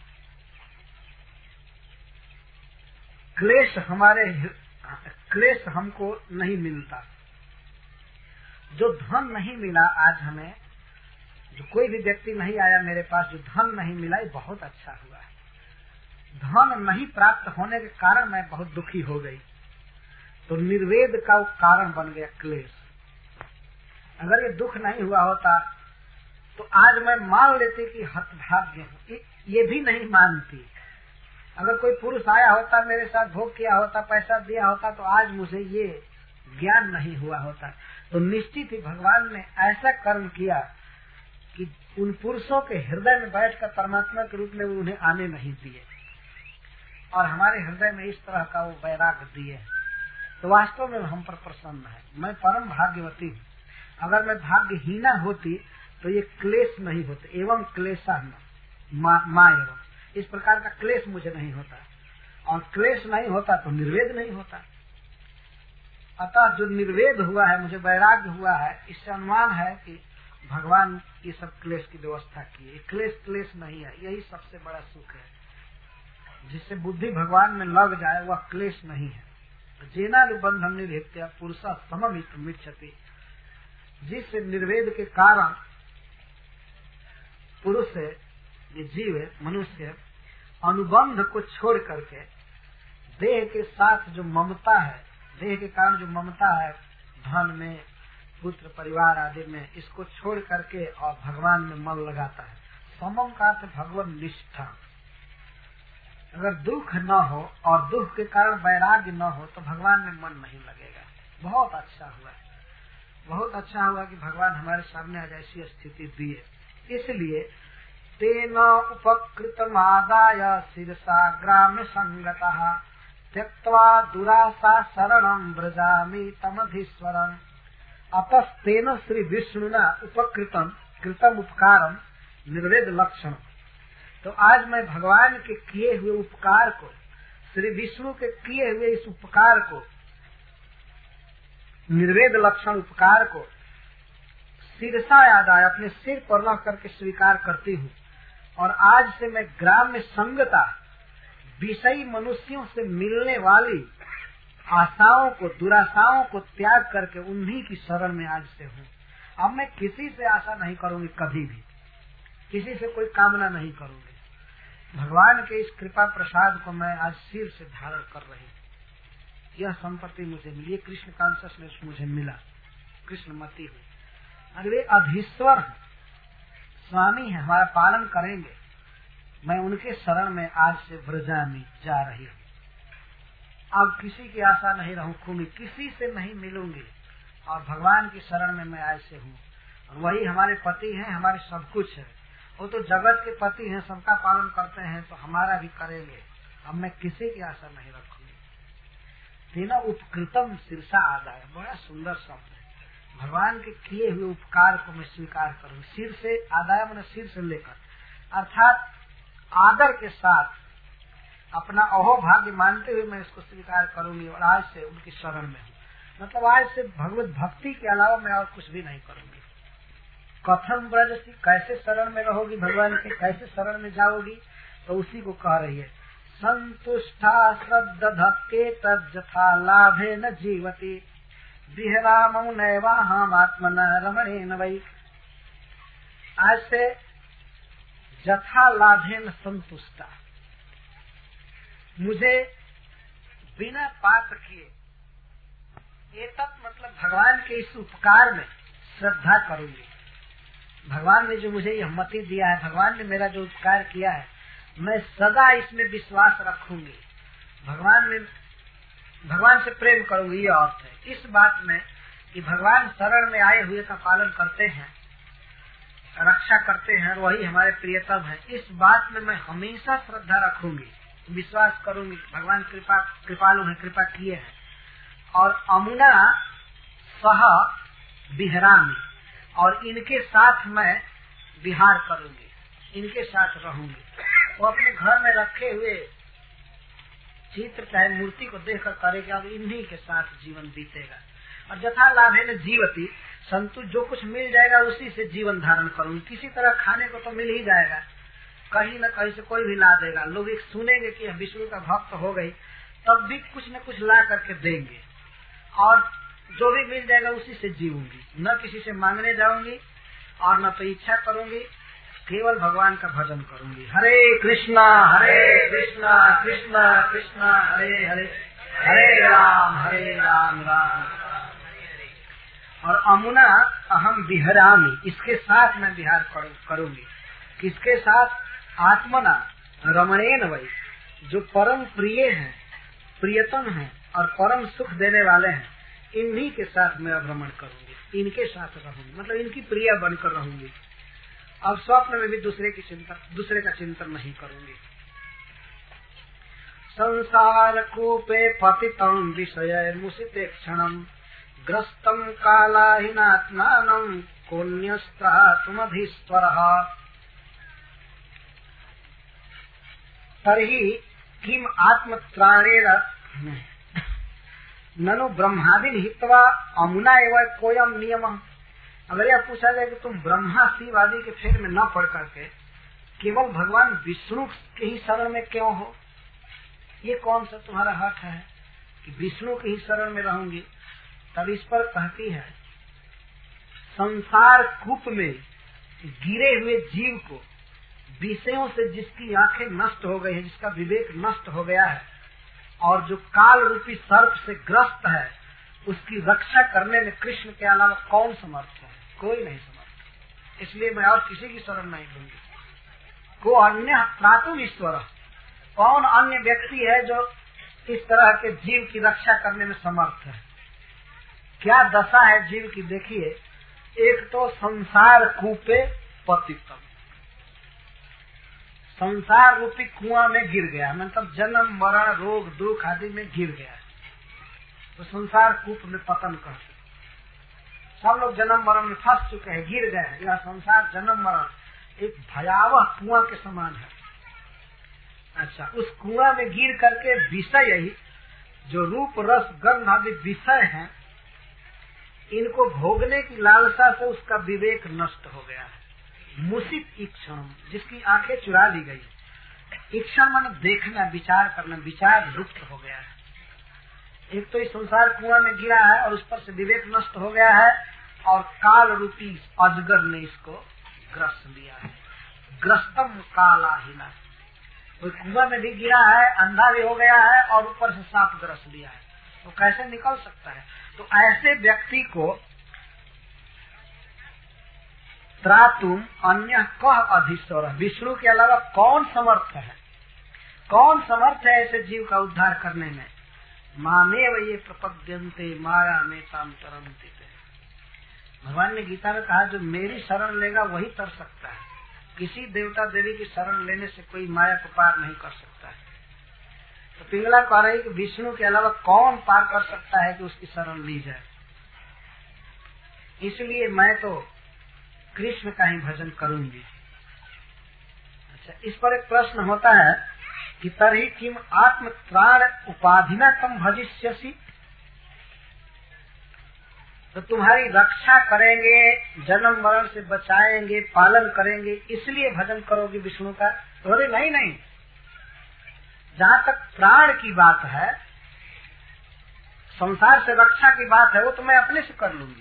क्लेश हमको नहीं मिलता। जो धन नहीं मिला आज हमें, जो कोई भी व्यक्ति नहीं आया मेरे पास, जो धन नहीं मिला, ये बहुत अच्छा हुआ है। धन नहीं प्राप्त होने के कारण मैं बहुत दुखी हो गई, तो निर्वेद का कारण बन गया क्लेश। अगर ये दुख नहीं हुआ होता तो आज मैं मान लेती कि हतभाग्य हूँ, ये भी नहीं मानती। अगर कोई पुरुष आया होता, मेरे साथ भोग किया होता, पैसा दिया होता, तो आज मुझे ये ज्ञान नहीं हुआ होता। तो निश्चित ही भगवान ने ऐसा कर्म किया कि उन पुरुषों के हृदय में बैठकर परमात्मा के रूप में उन्हें आने नहीं दिए और हमारे हृदय में इस तरह का वो वैराग्य दिए। तो वास्तव में हम पर प्रसन्न है। मैं परम भाग्यवती हूँ। अगर मैं भाग्यहीना होती तो ये क्लेश नहीं होते। एवं क्लेशा माँ एवं, इस प्रकार का क्लेश मुझे नहीं होता, और क्लेश नहीं होता तो निर्वेद नहीं होता। अतः जो निर्वेद हुआ है, मुझे वैराग्य हुआ है, इससे अनुमान है कि भगवान ये सब क्लेश की व्यवस्था की है। क्लेश नहीं है, यही सबसे बड़ा सुख है। जिससे बुद्धि भगवान में लग जाए वह क्लेश नहीं है। जेनानुबंधम निर्हित्या पुरुषा सममित मिच्छति, जिस निर्वेद के कारण पुरुष है, ये जीव है, मनुष्य अनुबंध को छोड़ करके देह के साथ जो ममता है, देह के कारण जो ममता है धन में, पुत्र परिवार आदि में, इसको छोड़ करके और भगवान में मन लगाता है। समम का अर्थ भगवान निष्ठा। अगर दुख न हो और दुख के कारण वैराग्य न हो तो भगवान में मन नहीं लगेगा। बहुत अच्छा हुआ, बहुत अच्छा हुआ कि भगवान हमारे सामने आज ऐसी स्थिति दी है। इसलिए तेन उपकृतमादाय शिरसा ग्राम संगतः त्यक्त्वा दुरासा शरणं व्रजामि तमधीश्वरम्। अतस्तेन श्री विष्णुना उपकृतम, कृतम उपकारम निर्वेद लक्षण। तो आज मैं भगवान के किए हुए उपकार को, श्री विष्णु के किए हुए इस उपकार को, निर्वेद लक्षण उपकार को शिरसा याद आया, अपने सिर पर रख करके स्वीकार करती हूँ। और आज से मैं ग्राम में संगता, विषयी मनुष्यों से मिलने वाली आशाओं को, दुराशाओं को त्याग करके उन्हीं की शरण में आज से हूँ। अब मैं किसी से आशा नहीं करूंगी, कभी भी किसी से कोई कामना नहीं करूंगी। भगवान के इस कृपा प्रसाद को मैं आज सिर से धारण कर रही हूँ। यह संपत्ति मुझे मिली, ये कृष्ण कॉन्शियसनेस मुझे मिला, कृष्णमती हुई। अगले अधीश्वर है, स्वामी है, हमारा पालन करेंगे। मैं उनके शरण में आज से ब्रजामी जा रही हूँ। अब किसी की आशा नहीं रहूंगी, किसी से नहीं मिलूंगी और भगवान की शरण में मैं आज से हूँ। और वही हमारे पति हैं, हमारे सब कुछ है। वो तो जगत के पति हैं, सबका पालन करते हैं, तो हमारा भी करेंगे। अब मैं किसी की आशा नहीं रखूंगी। तेना उपकृतम शीर्षा आदाय, बड़ा सुंदर शब्द है। भगवान के किए हुए उपकार को मैं स्वीकार करूँ। सिर से आदाय मैंने सिर से लेकर, अर्थात आदर के साथ अपना अहोभाग्य मानते हुए मैं इसको स्वीकार करूंगी और आज से उनकी शरण में हूँ। मतलब आज से भगवत भक्ति के अलावा मैं और कुछ भी नहीं करूंगी। कथम ब्रजसी, कैसे शरण में रहोगी भगवान के, कैसे शरण में जाओगी, तो उसी को कह रही है। संतुष्टा श्रद्धके तथा लाभे न जीवती विहरामो नैवाहम आत्मना रमणेन वै। आज से यथा लाभेन संतुष्टा, मुझे बिना पात्र किए, एतत् मतलब भगवान के इस उपकार में श्रद्धा करूंगी। भगवान ने जो मुझे यह मति दिया है, भगवान ने मेरा जो उपकार किया है, मैं सदा इसमें विश्वास रखूंगी। भगवान से प्रेम करूंगी। ये अर्थ है इस बात में कि भगवान शरण में आए हुए का पालन करते हैं, रक्षा करते हैं, वही हमारे प्रियतम है। इस बात में मैं हमेशा श्रद्धा रखूंगी, विश्वास करूंगी। भगवान कृपालु है, कृपा किए हैं। और अमुना सह विहरामी, और इनके साथ मैं विहार करूंगी, इनके साथ रहूंगी। वो अपने घर में रखे हुए चित्र चाहे मूर्ति को देखकर करेगा, अब इन्हीं के साथ जीवन बीतेगा। और यथा लाभे न जीवती, संतुष्ट जो कुछ मिल जाएगा उसी से जीवन धारण करूंगी। किसी तरह खाने को तो मिल ही जाएगा, कहीं न कहीं से कोई भी ला देगा। लोग एक सुनेंगे कि विष्णु का भक्त हो गई, तब भी कुछ न कुछ ला करके देंगे, और जो भी मिल जाएगा उसी से जीऊंगी। न किसी से मांगने जाऊंगी और न तो इच्छा करूंगी, केवल भगवान का भजन करूंगी। हरे कृष्णा कृष्णा कृष्णा हरे हरे, हरे राम राम राम। और अमुना अहम विहरामी, इसके साथ मैं विहार करूंगी। किसके साथ? आत्मना रमणेन वै, जो परम प्रिय हैं, प्रियतम हैं और परम सुख देने वाले हैं, इन्हीं के साथ मैं भ्रमण करूंगी, इनके साथ रहूंगी, मतलब इनकी प्रिया बनकर रहूंगी। अब स्वप्न में भी दूसरे का चिंतन नहीं करूंगी। संसार कूपे पतितम विषय मुसिते क्षणम ग्रस्तम कालाहीनात्मानं कोन्यस्त्रातुमधीश्वरः तर्हि किम आत्मत्राणेन ननु ब्रह्मादि हित्वा अमुना एवं कोयम नियमः। अगर यह पूछा जाए कि तुम ब्रह्मा शिव आदि के फेर में न पड़ करके केवल भगवान विष्णु के ही शरण में क्यों हो, ये कौन सा तुम्हारा हक है कि विष्णु के ही शरण में रहूंगी? तब इस पर कहती है, संसार कूप में गिरे हुए जीव को विषयों से जिसकी आंखें नष्ट हो गई है, जिसका विवेक नष्ट हो गया है और जो काल रूपी सर्प से ग्रस्त है, उसकी रक्षा करने में कृष्ण के अलावा कौन समर्थ है? कोई नहीं समर्थ। इसलिए मैं और किसी की शरण नहीं लूंगी। को अन्य त्रातुम ईश्वर, कौन अन्य व्यक्ति है जो इस तरह के जीव की रक्षा करने में समर्थ है? क्या दशा है जीव की, देखिए। एक तो संसार कूपे पतितम, संसार रूपी कुआं में गिर गया, मतलब जन्म मरण रोग दुख आदि में गिर गया, तो संसार कूप में पतन करते। सब लोग जन्म मरण में फंस चुके हैं, गिर गए हैं। यह संसार जन्म मरण एक भयावह कुआं के समान है। अच्छा, उस कुआं में गिर करके विषय ही जो रूप रस गंध आदि विषय हैं, इनको भोगने की लालसा से उसका विवेक नष्ट हो गया है। मुसित इक्षण, जिसकी आंखें चुरा ली गई। इक्षण माने देखना, विचार करना, विचार लुप्त हो गया है। एक तो इस संसार कुआं में गिरा है और उस पर से विवेक नष्ट हो गया है, और काल रूपी अजगर ने इसको ग्रस्त लिया है। ग्रस्तम कालाहीना, कोई कुआं में भी गिरा है, अंधा भी हो गया है और ऊपर से सांप ग्रस लिया है, तो कैसे निकल सकता है? तो ऐसे व्यक्ति को त्रातुम अन्य कह अधीश्वर, विष्णु के अलावा कौन समर्थ है? कौन समर्थ है ऐसे जीव का उद्धार करने में? मामेव ये प्रपद्यन्ते माया में ताम तरन्ति। भगवान ने गीता में कहा जो मेरी शरण लेगा वही तर सकता है। किसी देवता देवी की शरण लेने से कोई माया को पार नहीं कर सकता है। तो पिंगला कह रही कि विष्णु के अलावा कौन पार कर सकता है कि उसकी शरण ली जाए। इसलिए मैं तो कृष्ण का ही भजन करूंगी। अच्छा, इस पर एक प्रश्न होता है कि तर्हि किम आत्म त्राण उपाधिना तम भजिष्यसि, तो तुम्हारी रक्षा करेंगे, जन्म मरण से बचाएंगे, पालन करेंगे, इसलिए भजन करोगे विष्णु का? तो अरे नहीं नहीं, जहाँ तक प्राण की बात है, संसार से रक्षा की बात है, वो तो मैं अपने से कर लूंगी।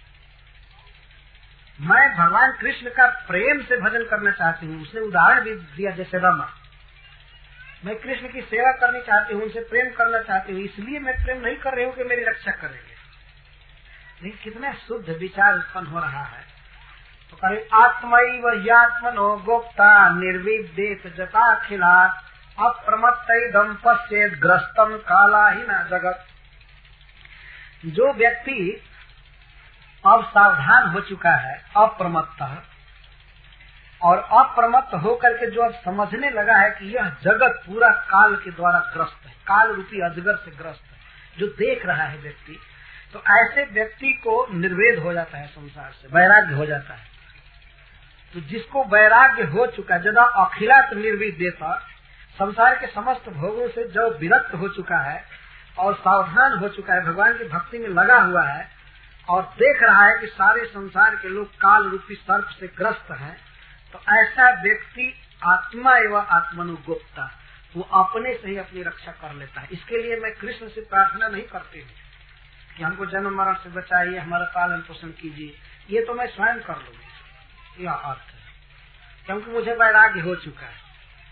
मैं भगवान कृष्ण का प्रेम से भजन करना चाहती हूँ। उसने उदाहरण भी दिया जैसे रमा, मैं कृष्ण की सेवा करनी चाहती हूँ, उनसे प्रेम करना चाहती हूँ, इसलिए मैं प्रेम नहीं कर रही हूँ कि मेरी रक्षा करेंगे। लेकिन कितना शुद्ध विचार उत्पन्न हो रहा है। तो करे आत्मैव ह्यात्मनो गोप्ता निर्विद्येत जताखिला अप्रमत्तैदं पश्येत् ग्रस्तं कालाहीना जगत। जो व्यक्ति अब सावधान हो चुका है, अप्रमत्त, और अप्रमत्त होकर के जो अब समझने लगा है कि यह जगत पूरा काल के द्वारा ग्रस्त है, काल रूपी अजगर से ग्रस्त है, जो देख रहा है व्यक्ति, तो ऐसे व्यक्ति को निर्वेद हो जाता है, संसार से वैराग्य हो जाता है। तो जिसको वैराग्य हो चुका है, जदा अखिलात निर्विद्यता, संसार के समस्त भोगों से जो विरक्त हो चुका है और सावधान हो चुका है, भगवान की भक्ति में लगा हुआ है और देख रहा है कि सारे संसार के लोग काल रूपी सर्प से ग्रस्त हैं, तो ऐसा व्यक्ति आत्मा एवं आत्मनुगोप्ता, वो अपने से ही अपनी रक्षा कर लेता है। इसके लिए मैं कृष्ण से प्रार्थना नहीं करती हूँ कि हमको जन्म मरण से बचाइए, हमारा पालन पोषण कीजिए, ये तो मैं स्वयं कर लूंगी, यह अर्थ है, क्योंकि मुझे वैराग्य हो चुका है।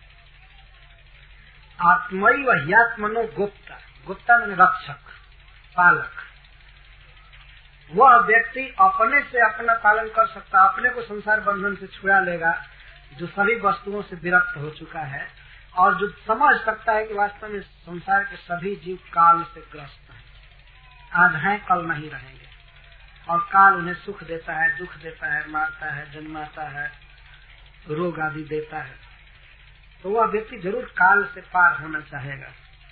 आत्मैव ह्यात्मनुगोप्ता, गुप्ता मैंने रक्षक, पालक, वह व्यक्ति अपने से अपना पालन कर सकता, अपने को संसार बंधन से छुड़ा लेगा, जो सभी वस्तुओं से विरक्त हो चुका है और जो समझ सकता है कि वास्तव में संसार के सभी जीव काल से ग्रस्त हैं, आज हैं कल नहीं रहेंगे, और काल उन्हें सुख देता है, दुख देता है, मारता है, जन्माता है, रोग आदि देता है। तो वह व्यक्ति जरूर काल से पार होना चाहेगा।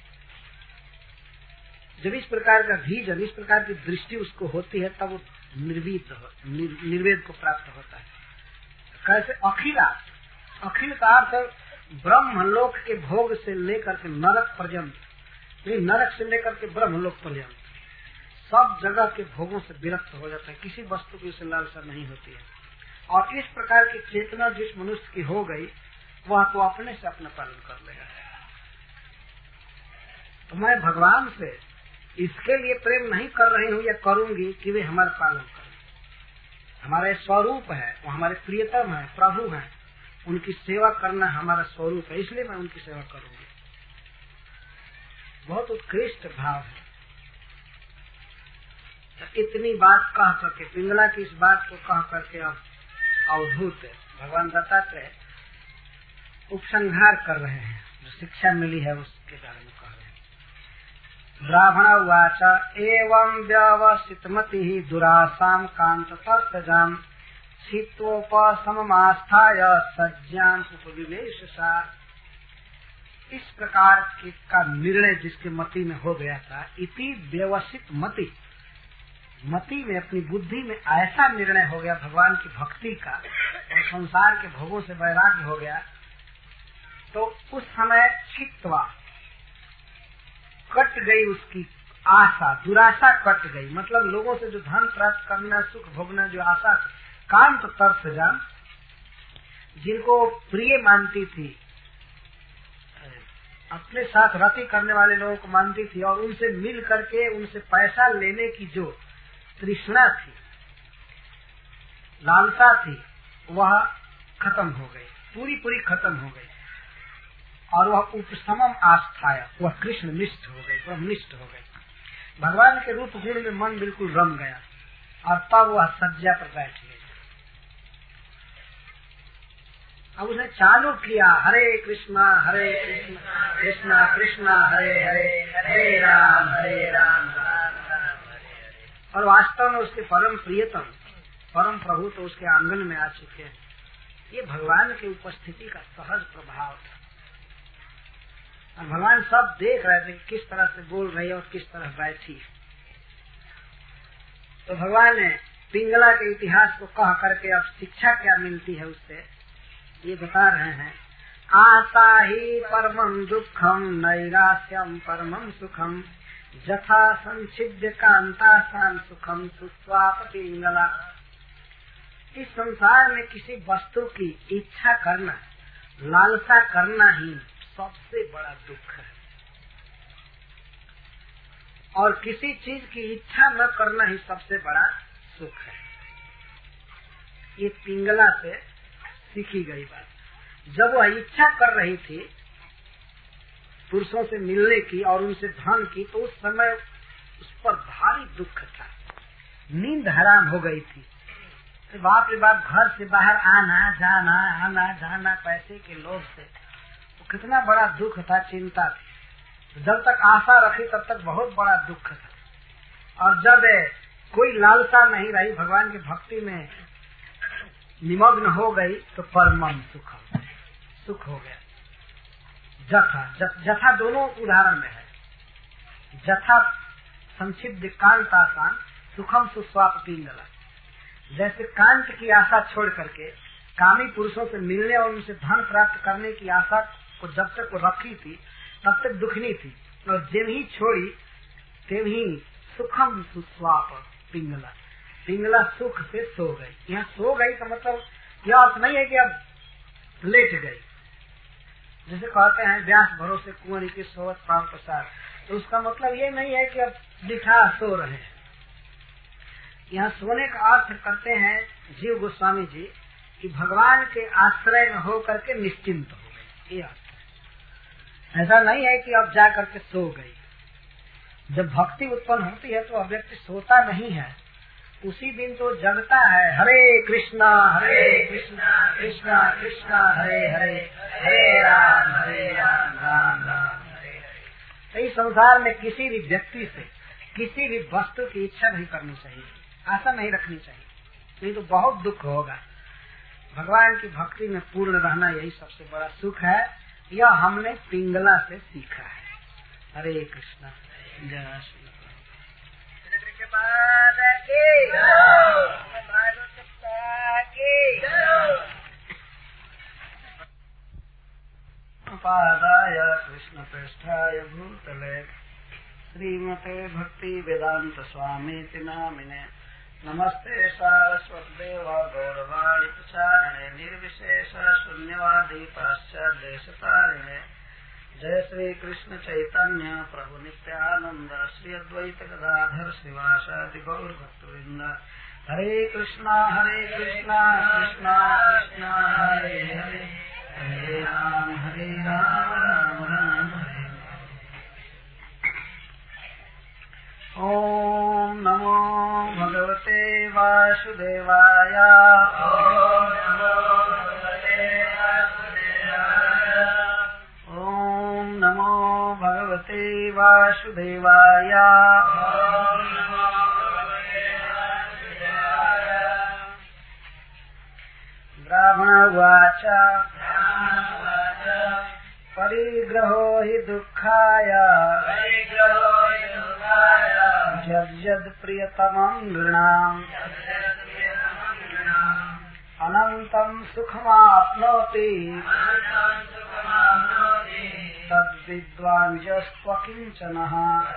जब इस प्रकार का विजन, इस प्रकार की दृष्टि उसको होती है, तब वो निर्वेद को प्राप्त होता है। कैसे? अखिलात, अखिल का अर्थ ब्रह्मलोक के भोग से लेकर के नरक पर्यंत, नरक से लेकर के ब्रह्मलोक पर्यंत सब जगह के भोगों से विरक्त हो जाता है, किसी वस्तु की उसे लालसा नहीं होती है। और इस प्रकार की चेतना जिस मनुष्य की हो गई, वह तो अपने से अपना पालन कर लेगा। तो मैं भगवान से इसके लिए प्रेम नहीं कर रही हूँ या करूंगी कि वे हमारा पालन करें। हमारे स्वरूप है, वो हमारे प्रियतम है, प्रभु हैं, उनकी सेवा करना हमारा स्वरूप है, इसलिए मैं उनकी सेवा करूंगी। बहुत उत्कृष्ट भाव है। तो इतनी बात कह करके, पिंगला की इस बात को कह करके अब अवधूत भगवान दत्तात्रेय उपसंहार कर रहे हैं, जो शिक्षा मिली है उसके बारे में कह रहे हैं। ब्राह्मण उवाच एवं व्यवसितमति दुरासाम कांत तत्सजाम शीतोपशममास्थाय सज्जाम उपविवेशसा। इस प्रकार का निर्णय जिसके मति में हो गया था, इति व्यवसित मति, मति में, अपनी बुद्धि में ऐसा निर्णय हो गया भगवान की भक्ति का और संसार के भोगों से वैराग्य हो गया, तो उस समय छित्वा, कट गई उसकी आशा, दुराशा कट गई। मतलब लोगों से जो धन प्राप्त करना, सुख भोगना जो आशा थी, कांत तत्सजाम, जिनको प्रिय मानती थी, अपने साथ रति करने वाले लोगों को मानती थी और उनसे मिल करके उनसे पैसा लेने की जो तृष्णा थी, लालसा थी, वह खत्म हो गई, पूरी पूरी खत्म हो गई। और वह उपशमम आस्थाय, वह कृष्ण निष्ठ हो गई, ब्रह्मनिष्ठ हो गई। भगवान के रूप गुण में मन बिल्कुल रम गया और तब वह सज्जा पर बैठ गई। अब उसने चालू किया हरे कृष्णा कृष्णा कृष्णा हरे हरे, हरे राम राम राम। और वास्तव में उसके परम प्रियतम परम प्रभु तो उसके आंगन में आ चुके हैं। ये भगवान की उपस्थिति का सहज प्रभाव था। और भगवान सब देख रहे थे कि किस तरह से बोल रही है और किस तरह बैठी। तो भगवान ने पिंगला के इतिहास को कह करके अब शिक्षा क्या मिलती है उससे ये बता रहे हैं। आशा ही परमं दुखम नैराश्यम परमं सुखम जथा संचिद्य कांता शाम सुखम सुस्वाप पिंगला। इस संसार में किसी वस्तु की इच्छा करना, लालसा करना ही सबसे बड़ा दुख है, और किसी चीज की इच्छा न करना ही सबसे बड़ा सुख है। ये पिंगला से सीखी गई बात। जब वह इच्छा कर रही थी पुरुषों से मिलने की और उनसे धन की, तो उस समय उस पर भारी दुख था, नींद हराम हो गई थी। तो बाप रे बाप, घर से बाहर आना जाना पैसे के लोभ से, तो कितना बड़ा दुख था, चिंता थी। जब तक आशा रखी तब तक बहुत बड़ा दुख था, और जब कोई लालसा नहीं रही, भगवान की भक्ति में निमग्न हो गई, तो परमं सुख हो गया। जथा दोनों उदाहरण में है। जथा संक्षिप्त कांतासान सुखम सुस्वाप पिंगला। जैसे कांत की आशा छोड़ करके कामी पुरुषों से मिलने और उनसे धन प्राप्त करने की आशा को जब तक वो रखी थी तब तक दुखनी थी, और जब ही छोड़ी तब ही सुखम सुस्वाप पिंगला। पिंगला सुख से सो गई। यहाँ सो गई का मतलब यह अर्थ नहीं है कि अब लेट गई, जैसे कहते हैं व्यास भरोसे कुंवरी की सोवत प्राण प्रसाद, तो उसका मतलब ये नहीं है कि अब बिठा सो रहे हैं। यहाँ सोने का अर्थ करते हैं जीव गोस्वामी जी कि भगवान के आश्रय में हो करके निश्चिंत हो गई, ये अर्थ। ऐसा नहीं है कि अब जा करके सो गई। जब भक्ति उत्पन्न होती है तो व्यक्ति सोता नहीं है, उसी दिन तो जगता है। हरे कृष्णा कृष्णा कृष्णा हरे हरे, हरे राम राम राम हरे। इस संसार में किसी भी व्यक्ति से किसी भी वस्तु की इच्छा नहीं करनी चाहिए, आशा नहीं रखनी चाहिए, नहीं तो बहुत दुख होगा। भगवान की भक्ति में पूर्ण रहना यही सबसे बड़ा सुख है। यह हमने पिंगला से सीखा है। हरे कृष्णा, जय श्री पादाय कृष्ण पृष्ठाय भूतले श्रीमते भक्ति वेदांत स्वामी नामिने नमस्ते सारस्वती देवा गौरवाणी प्रचारणे निर्विशेष शून्यवादी पाश्चादेशतारिणे। जय श्री कृष्ण चैतन्य प्रभु नित्यानंद श्री अद्वैत गदाधर श्रीवासादि गौर भक्तवृंद। हरे कृष्णा कृष्णा कृष्णा हरे हरे, हरे राम राम राम हरे। ओम नमो भगवते वासुदेवाय। ओम नमो भगवते वासुदेवाय। ओम नमो भगवते वासुदेवाय। ओम नमो भगवते वासुदेवाय। ब्राह्मणवाच परिग्रहो हि दुःखाय यद्यद् प्रियतमं नृणाम् अनन्तं सुखमाप्नोति तद्विद्वान् यस्त्वकिञ्चनः।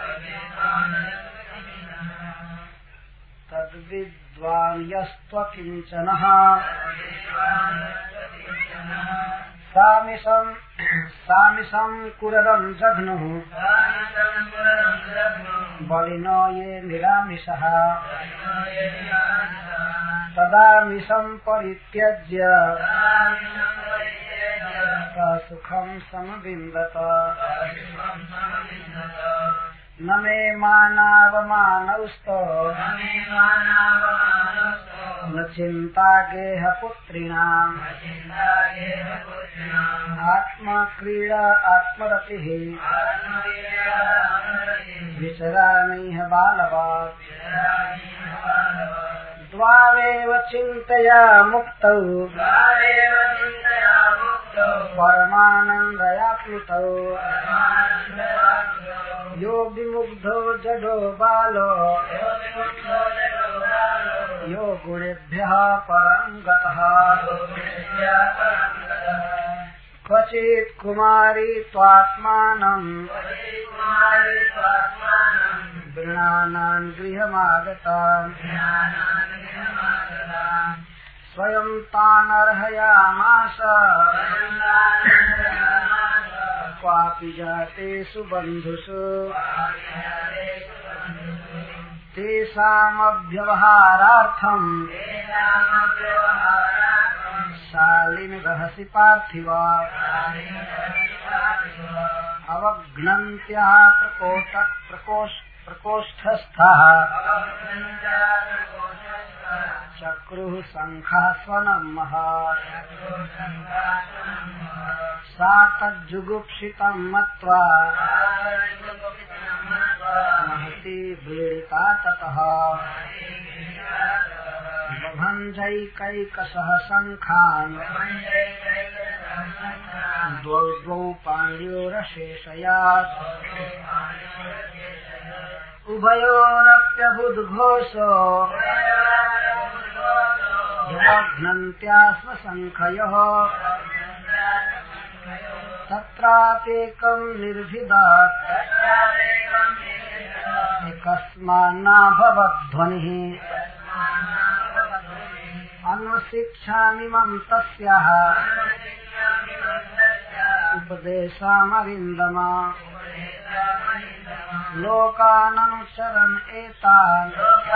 सामिशं कुररं जघ्नुः बलिनो ये निरामिषः। तदामिशं परित्यज्य सुखं समविन्दत न मे मानावमानौस्तो न चिन्ता गेहपुत्रीणाम् आत्मक्रीडा आत्मरतिः विचरामिह बालवात् द्वावेव चिन्तया मुक्तौ परमानन्दया प्लुतौ यो विमुग्धो जडो बालो यो गुणेभ्यः परं गतः क्वचित् कुमारी त्वात्मानं वृणानां गृहमागतान् स्वयं तान् अर्हयामास क्वापि जातेषु बन्धुषु तेषामव्यवहारार्थं शालिनि रहसि पार्थिव अवघ्नन्त्याः प्रकोष्ठस्थः चक्रुः शङ्खः स्वनं महत् सा तज्जुगुप्सितं मत्वा महती व्रीडिता ततः बभञ्जैकैकशः शङ्खान् द्वौ द्वौ पाण्ड्योरशेषयात् उभयोरप्यभुद्घोषो यवघ्नन्त्यास्म शङ्खयोः तत्रातेकं निर्भिदात् एकस्मान्नाभवद्ध्वनिः अनुशिक्षामिमं तस्याः उपदेशामरिन्दमा लोकाननुचरन् एतान्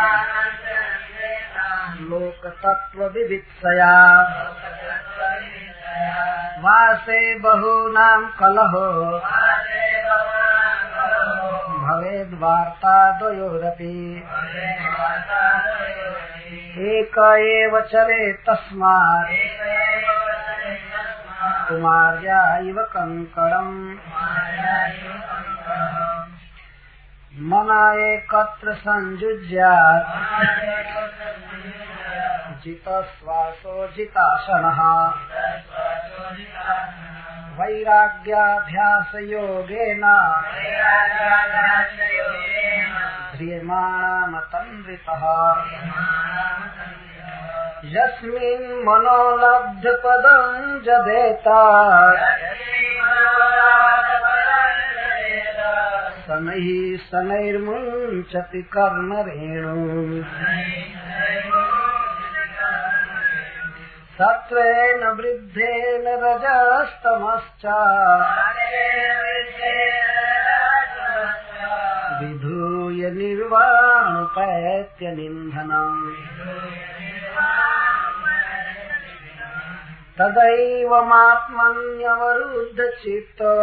लोकतत्त्वविवित्सया वासे बहूनां कलहो भवेद्वार्ता द्वयोरपि एक एव चरेत् तस्मात् कुमार्या इव कंकणम् मन एकत्र संयुज्यात् जितश्वासो जिताशनः वैराग्याभ्यासयोगेन ध्रियमाणमतन्वितः यस्मिन् मनोलब्धपदं जदेता शनैः शनैर्मुञ्चति कर्मरेणुम् सत्त्वेन वृद्धेन रजस्तमश्च विधूय निर्वाणोपैत्य निन्धनम् तदैवमात्मन्यवरुद्ध चित्तो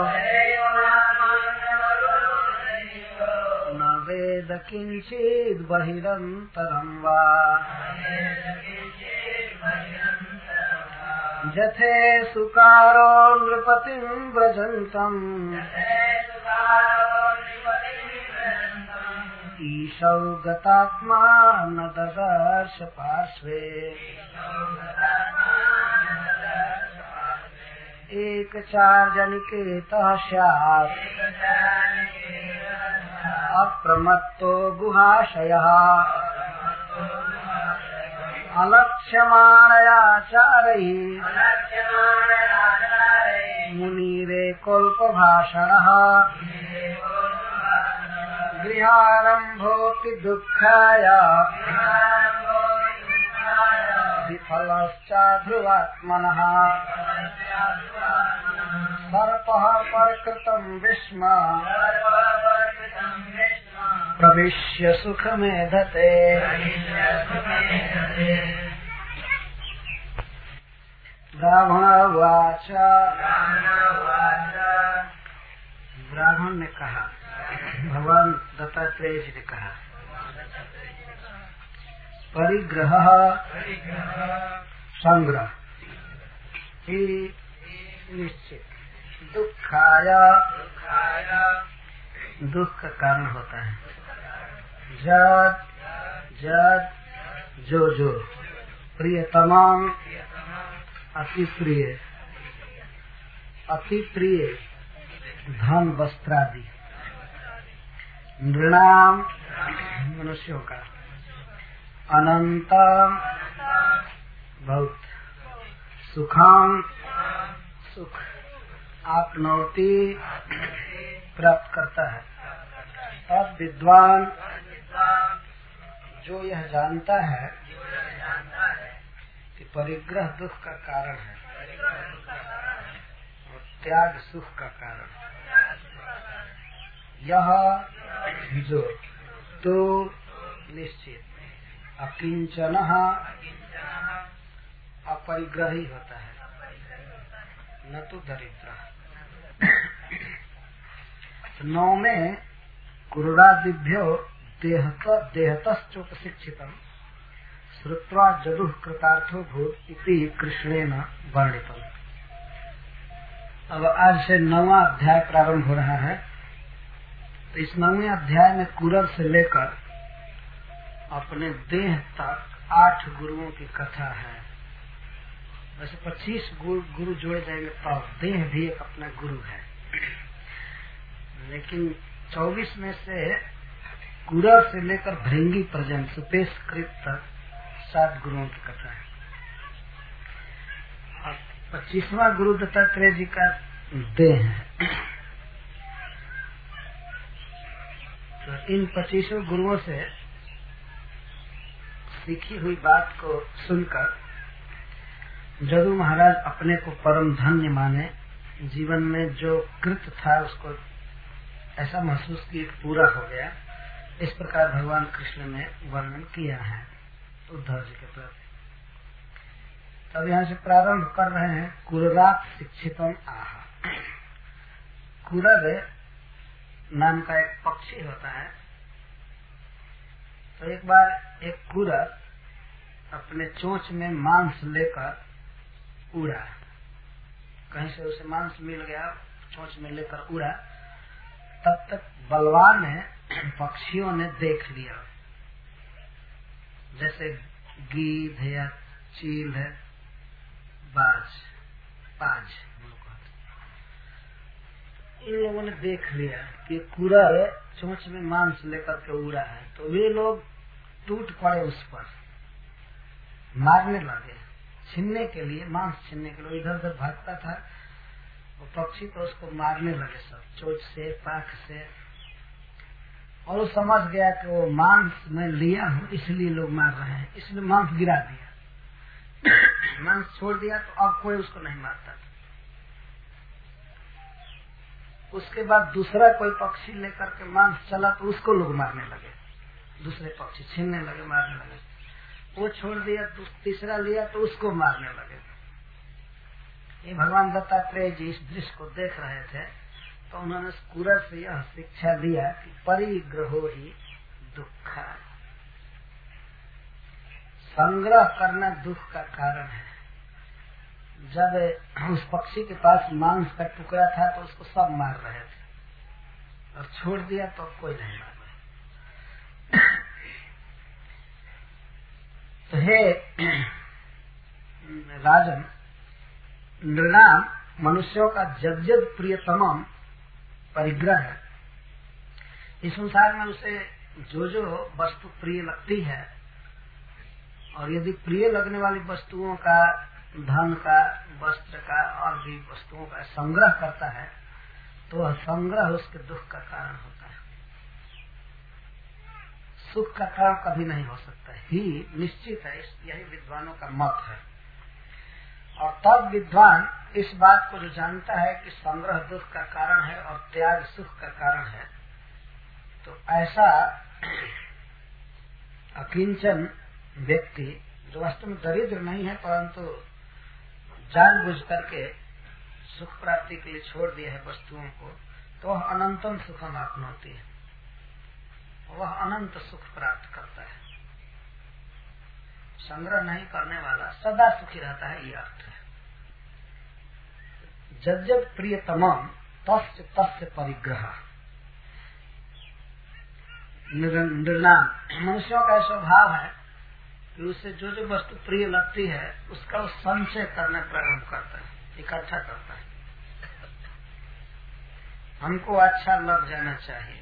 न वेद किञ्चित् बहिरन्तरं वा जथे सुकारो नृपतिं व्रजन्तम् ईशौ गतात्मा न ददर्श पार्श्वे एकचार्जनिकेतः स्यात् अप्रमत्तो गुहाशयः अलक्ष्यमाणयाचारैः मुनिरेकोल्पभाषणः गृहारम्भोऽपि दुःखाय विफलश्चाध्रुवात्मनः सर्पः परकृतं विस्म प्रविश्य सुखमेधते। ब्राह्मणवाच ब्राह्मण ने कहा, भगवान दत्तात्रेय जी ने कहा, परिग्रह संग्रह ही निश्चित दुखाय दुख का कारण होता है। जद जद जो जो प्रियतमम अति प्रिय धन वस्त्रादि नृणाम मनुष्यों का अनंत बहुत सुखम सुख आपनौति प्राप्त करता है। तब विद्वान जो यह जानता है कि परिग्रह दुख का कारण है और त्याग सुख का कारण, यह जो तो निश्चित अकिंचन अपरिग्रही होता है, न तो दरिद्र। 9 में कुरुरादिभ्यो देहतश्चोपशिक्षितम् श्रुत्वा जदुः कृतार्थो भूत् इति कृष्णेन वर्णितम्। अब आज से 9वां अध्याय प्रारंभ हो रहा है। तो इस 9वें अध्याय में कुरर से लेकर अपने देह तक 8 गुरुओं की कथा है। वैसे 25 गुरु जोड़े जाएंगे तो देह भी एक अपना गुरु है, लेकिन 24 में से कुरर से लेकर भृंगी पर्यंत सुपेश कृत तक 7 गुरुओं की कथा है। और 25वां गुरु दत्तात्रेय जी का देह है। तो इन 25 गुरुओं से सीखी हुई बात को सुनकर जदु महाराज अपने को परम धन्य माने, जीवन में जो कृत था उसको ऐसा महसूस कि पूरा हो गया। इस प्रकार भगवान कृष्ण ने वर्णन किया है उद्धव जी के प्रति। तब यहाँ से प्रारंभ कर रहे हैं। कुररात शिक्षितम आह। कुरर नाम का एक पक्षी होता है। तो एक बार एक कुरर अपने चोंच में मांस लेकर उड़ा, कहीं से उसे मांस मिल गया, चोंच में लेकर उड़ा। तब तक बलवान पक्षियों ने देख लिया, जैसे गीध है या चील है, बाज इन लोगों ने देख लिया कि कुरर चोंच में मांस लेकर के उड़ा है। तो वे लोग टूट पड़े, उस पर मारने लगे, छीनने के लिए, मांस छीनने के लिए। इधर उधर भागता था वो पक्षी, तो उसको मारने लगे सब, चोंच से, पाख से। और वो समझ गया कि वो मांस मैं लिया हूँ इसलिए लोग मार रहे हैं, इसलिए मांस गिरा दिया। मांस छोड़ दिया तो अब कोई उसको नहीं मारता। उसके बाद दूसरा कोई पक्षी लेकर के मांस चला तो उसको लोग मारने लगे, दूसरे पक्षी छीनने लगे, मारने लगे। वो छोड़ दिया तो तीसरा लिया तो उसको मारने लगे। ये भगवान दत्तात्रेय जी इस दृश्य को देख रहे थे, तो उन्होंने कुरर से यह शिक्षा दिया कि परिग्रहो ही दुख, संग्रह करना दुख का कारण है। जब उस पक्षी के पास मांस का टुकड़ा था तो उसको सब मार रहे थे, और छोड़ दिया तो कोई नहीं मार रहा। तो हे राजन, नृणाम मनुष्यों का जद जद प्रियतमम परिग्रह है। इस संसार में उसे जो जो वस्तु प्रिय लगती है, और यदि प्रिय लगने वाली वस्तुओं का, धन का, वस्त्र का और भी वस्तुओं का संग्रह करता है, तो वह संग्रह उसके दुख का कारण होता है। सुख का कारण कभी नहीं हो सकता ही निश्चित है, यही विद्वानों का मत है। और तब विद्वान इस बात को जो जानता है कि संग्रह दुख का कारण है और त्याग सुख का कारण है, तो ऐसा अकिंचन व्यक्ति, जो वास्तव में दरिद्र नहीं है परंतु जानबूझ करके सुख प्राप्ति के लिए छोड़ दिया है वस्तुओं को, तो वह अनंतम सुखम आपनोती है, वह अनंत सुख प्राप्त करता है। संग्रह नहीं करने वाला सदा सुखी रहता है, ये अर्थ है। जज्जब प्रियतमम तस्य तस्य परिग्रह। निर्णाम मनुष्यों का स्वभाव है कि उसे जो जो वस्तु प्रिय लगती है उसका वो संचय करने प्रारंभ करता है, इकट्ठा करता है। हमको अच्छा लग जाना चाहिए,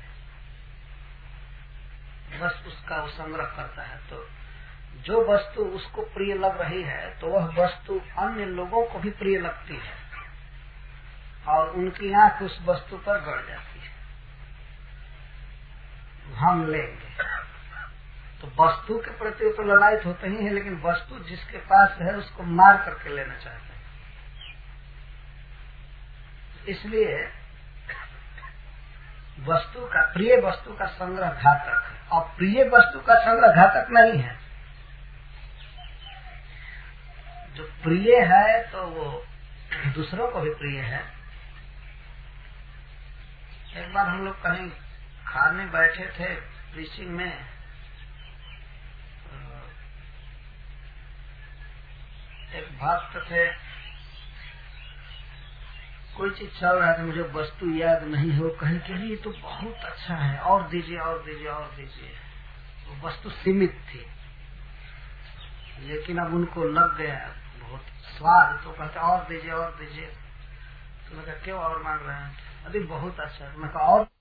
बस उसका वो संग्रह करता है। तो जो वस्तु उसको प्रिय लग रही है तो वह वस्तु अन्य लोगों को भी प्रिय लगती है और उनकी आंख उस वस्तु पर गड़ जाती है, हम लेंगे। तो वस्तु के प्रति तो ललायत होते ही है, लेकिन वस्तु जिसके पास है उसको मार करके लेना चाहते हैं। इसलिए वस्तु का, प्रिय वस्तु का संग्रह घातक है, और प्रिय वस्तु का संग्रह घातक नहीं है। जो प्रिय है तो वो दूसरों को भी प्रिय है। एक बार हम लोग कहीं खाने बैठे थे प्रीचिंग में, एक भक्त थे, कोई चीज चल रहा था, मुझे वस्तु याद नहीं हो, कहीं कि ये तो बहुत अच्छा है, और दीजिए और दीजिए और दीजिए। वो वस्तु सीमित थी, लेकिन अब उनको लग गया बहुत स्वाद, तो कहते और दीजिए और दीजिए। तो मैं कहा क्यों और मांग रहे हैं? अभी बहुत अच्छा। मैं कहा और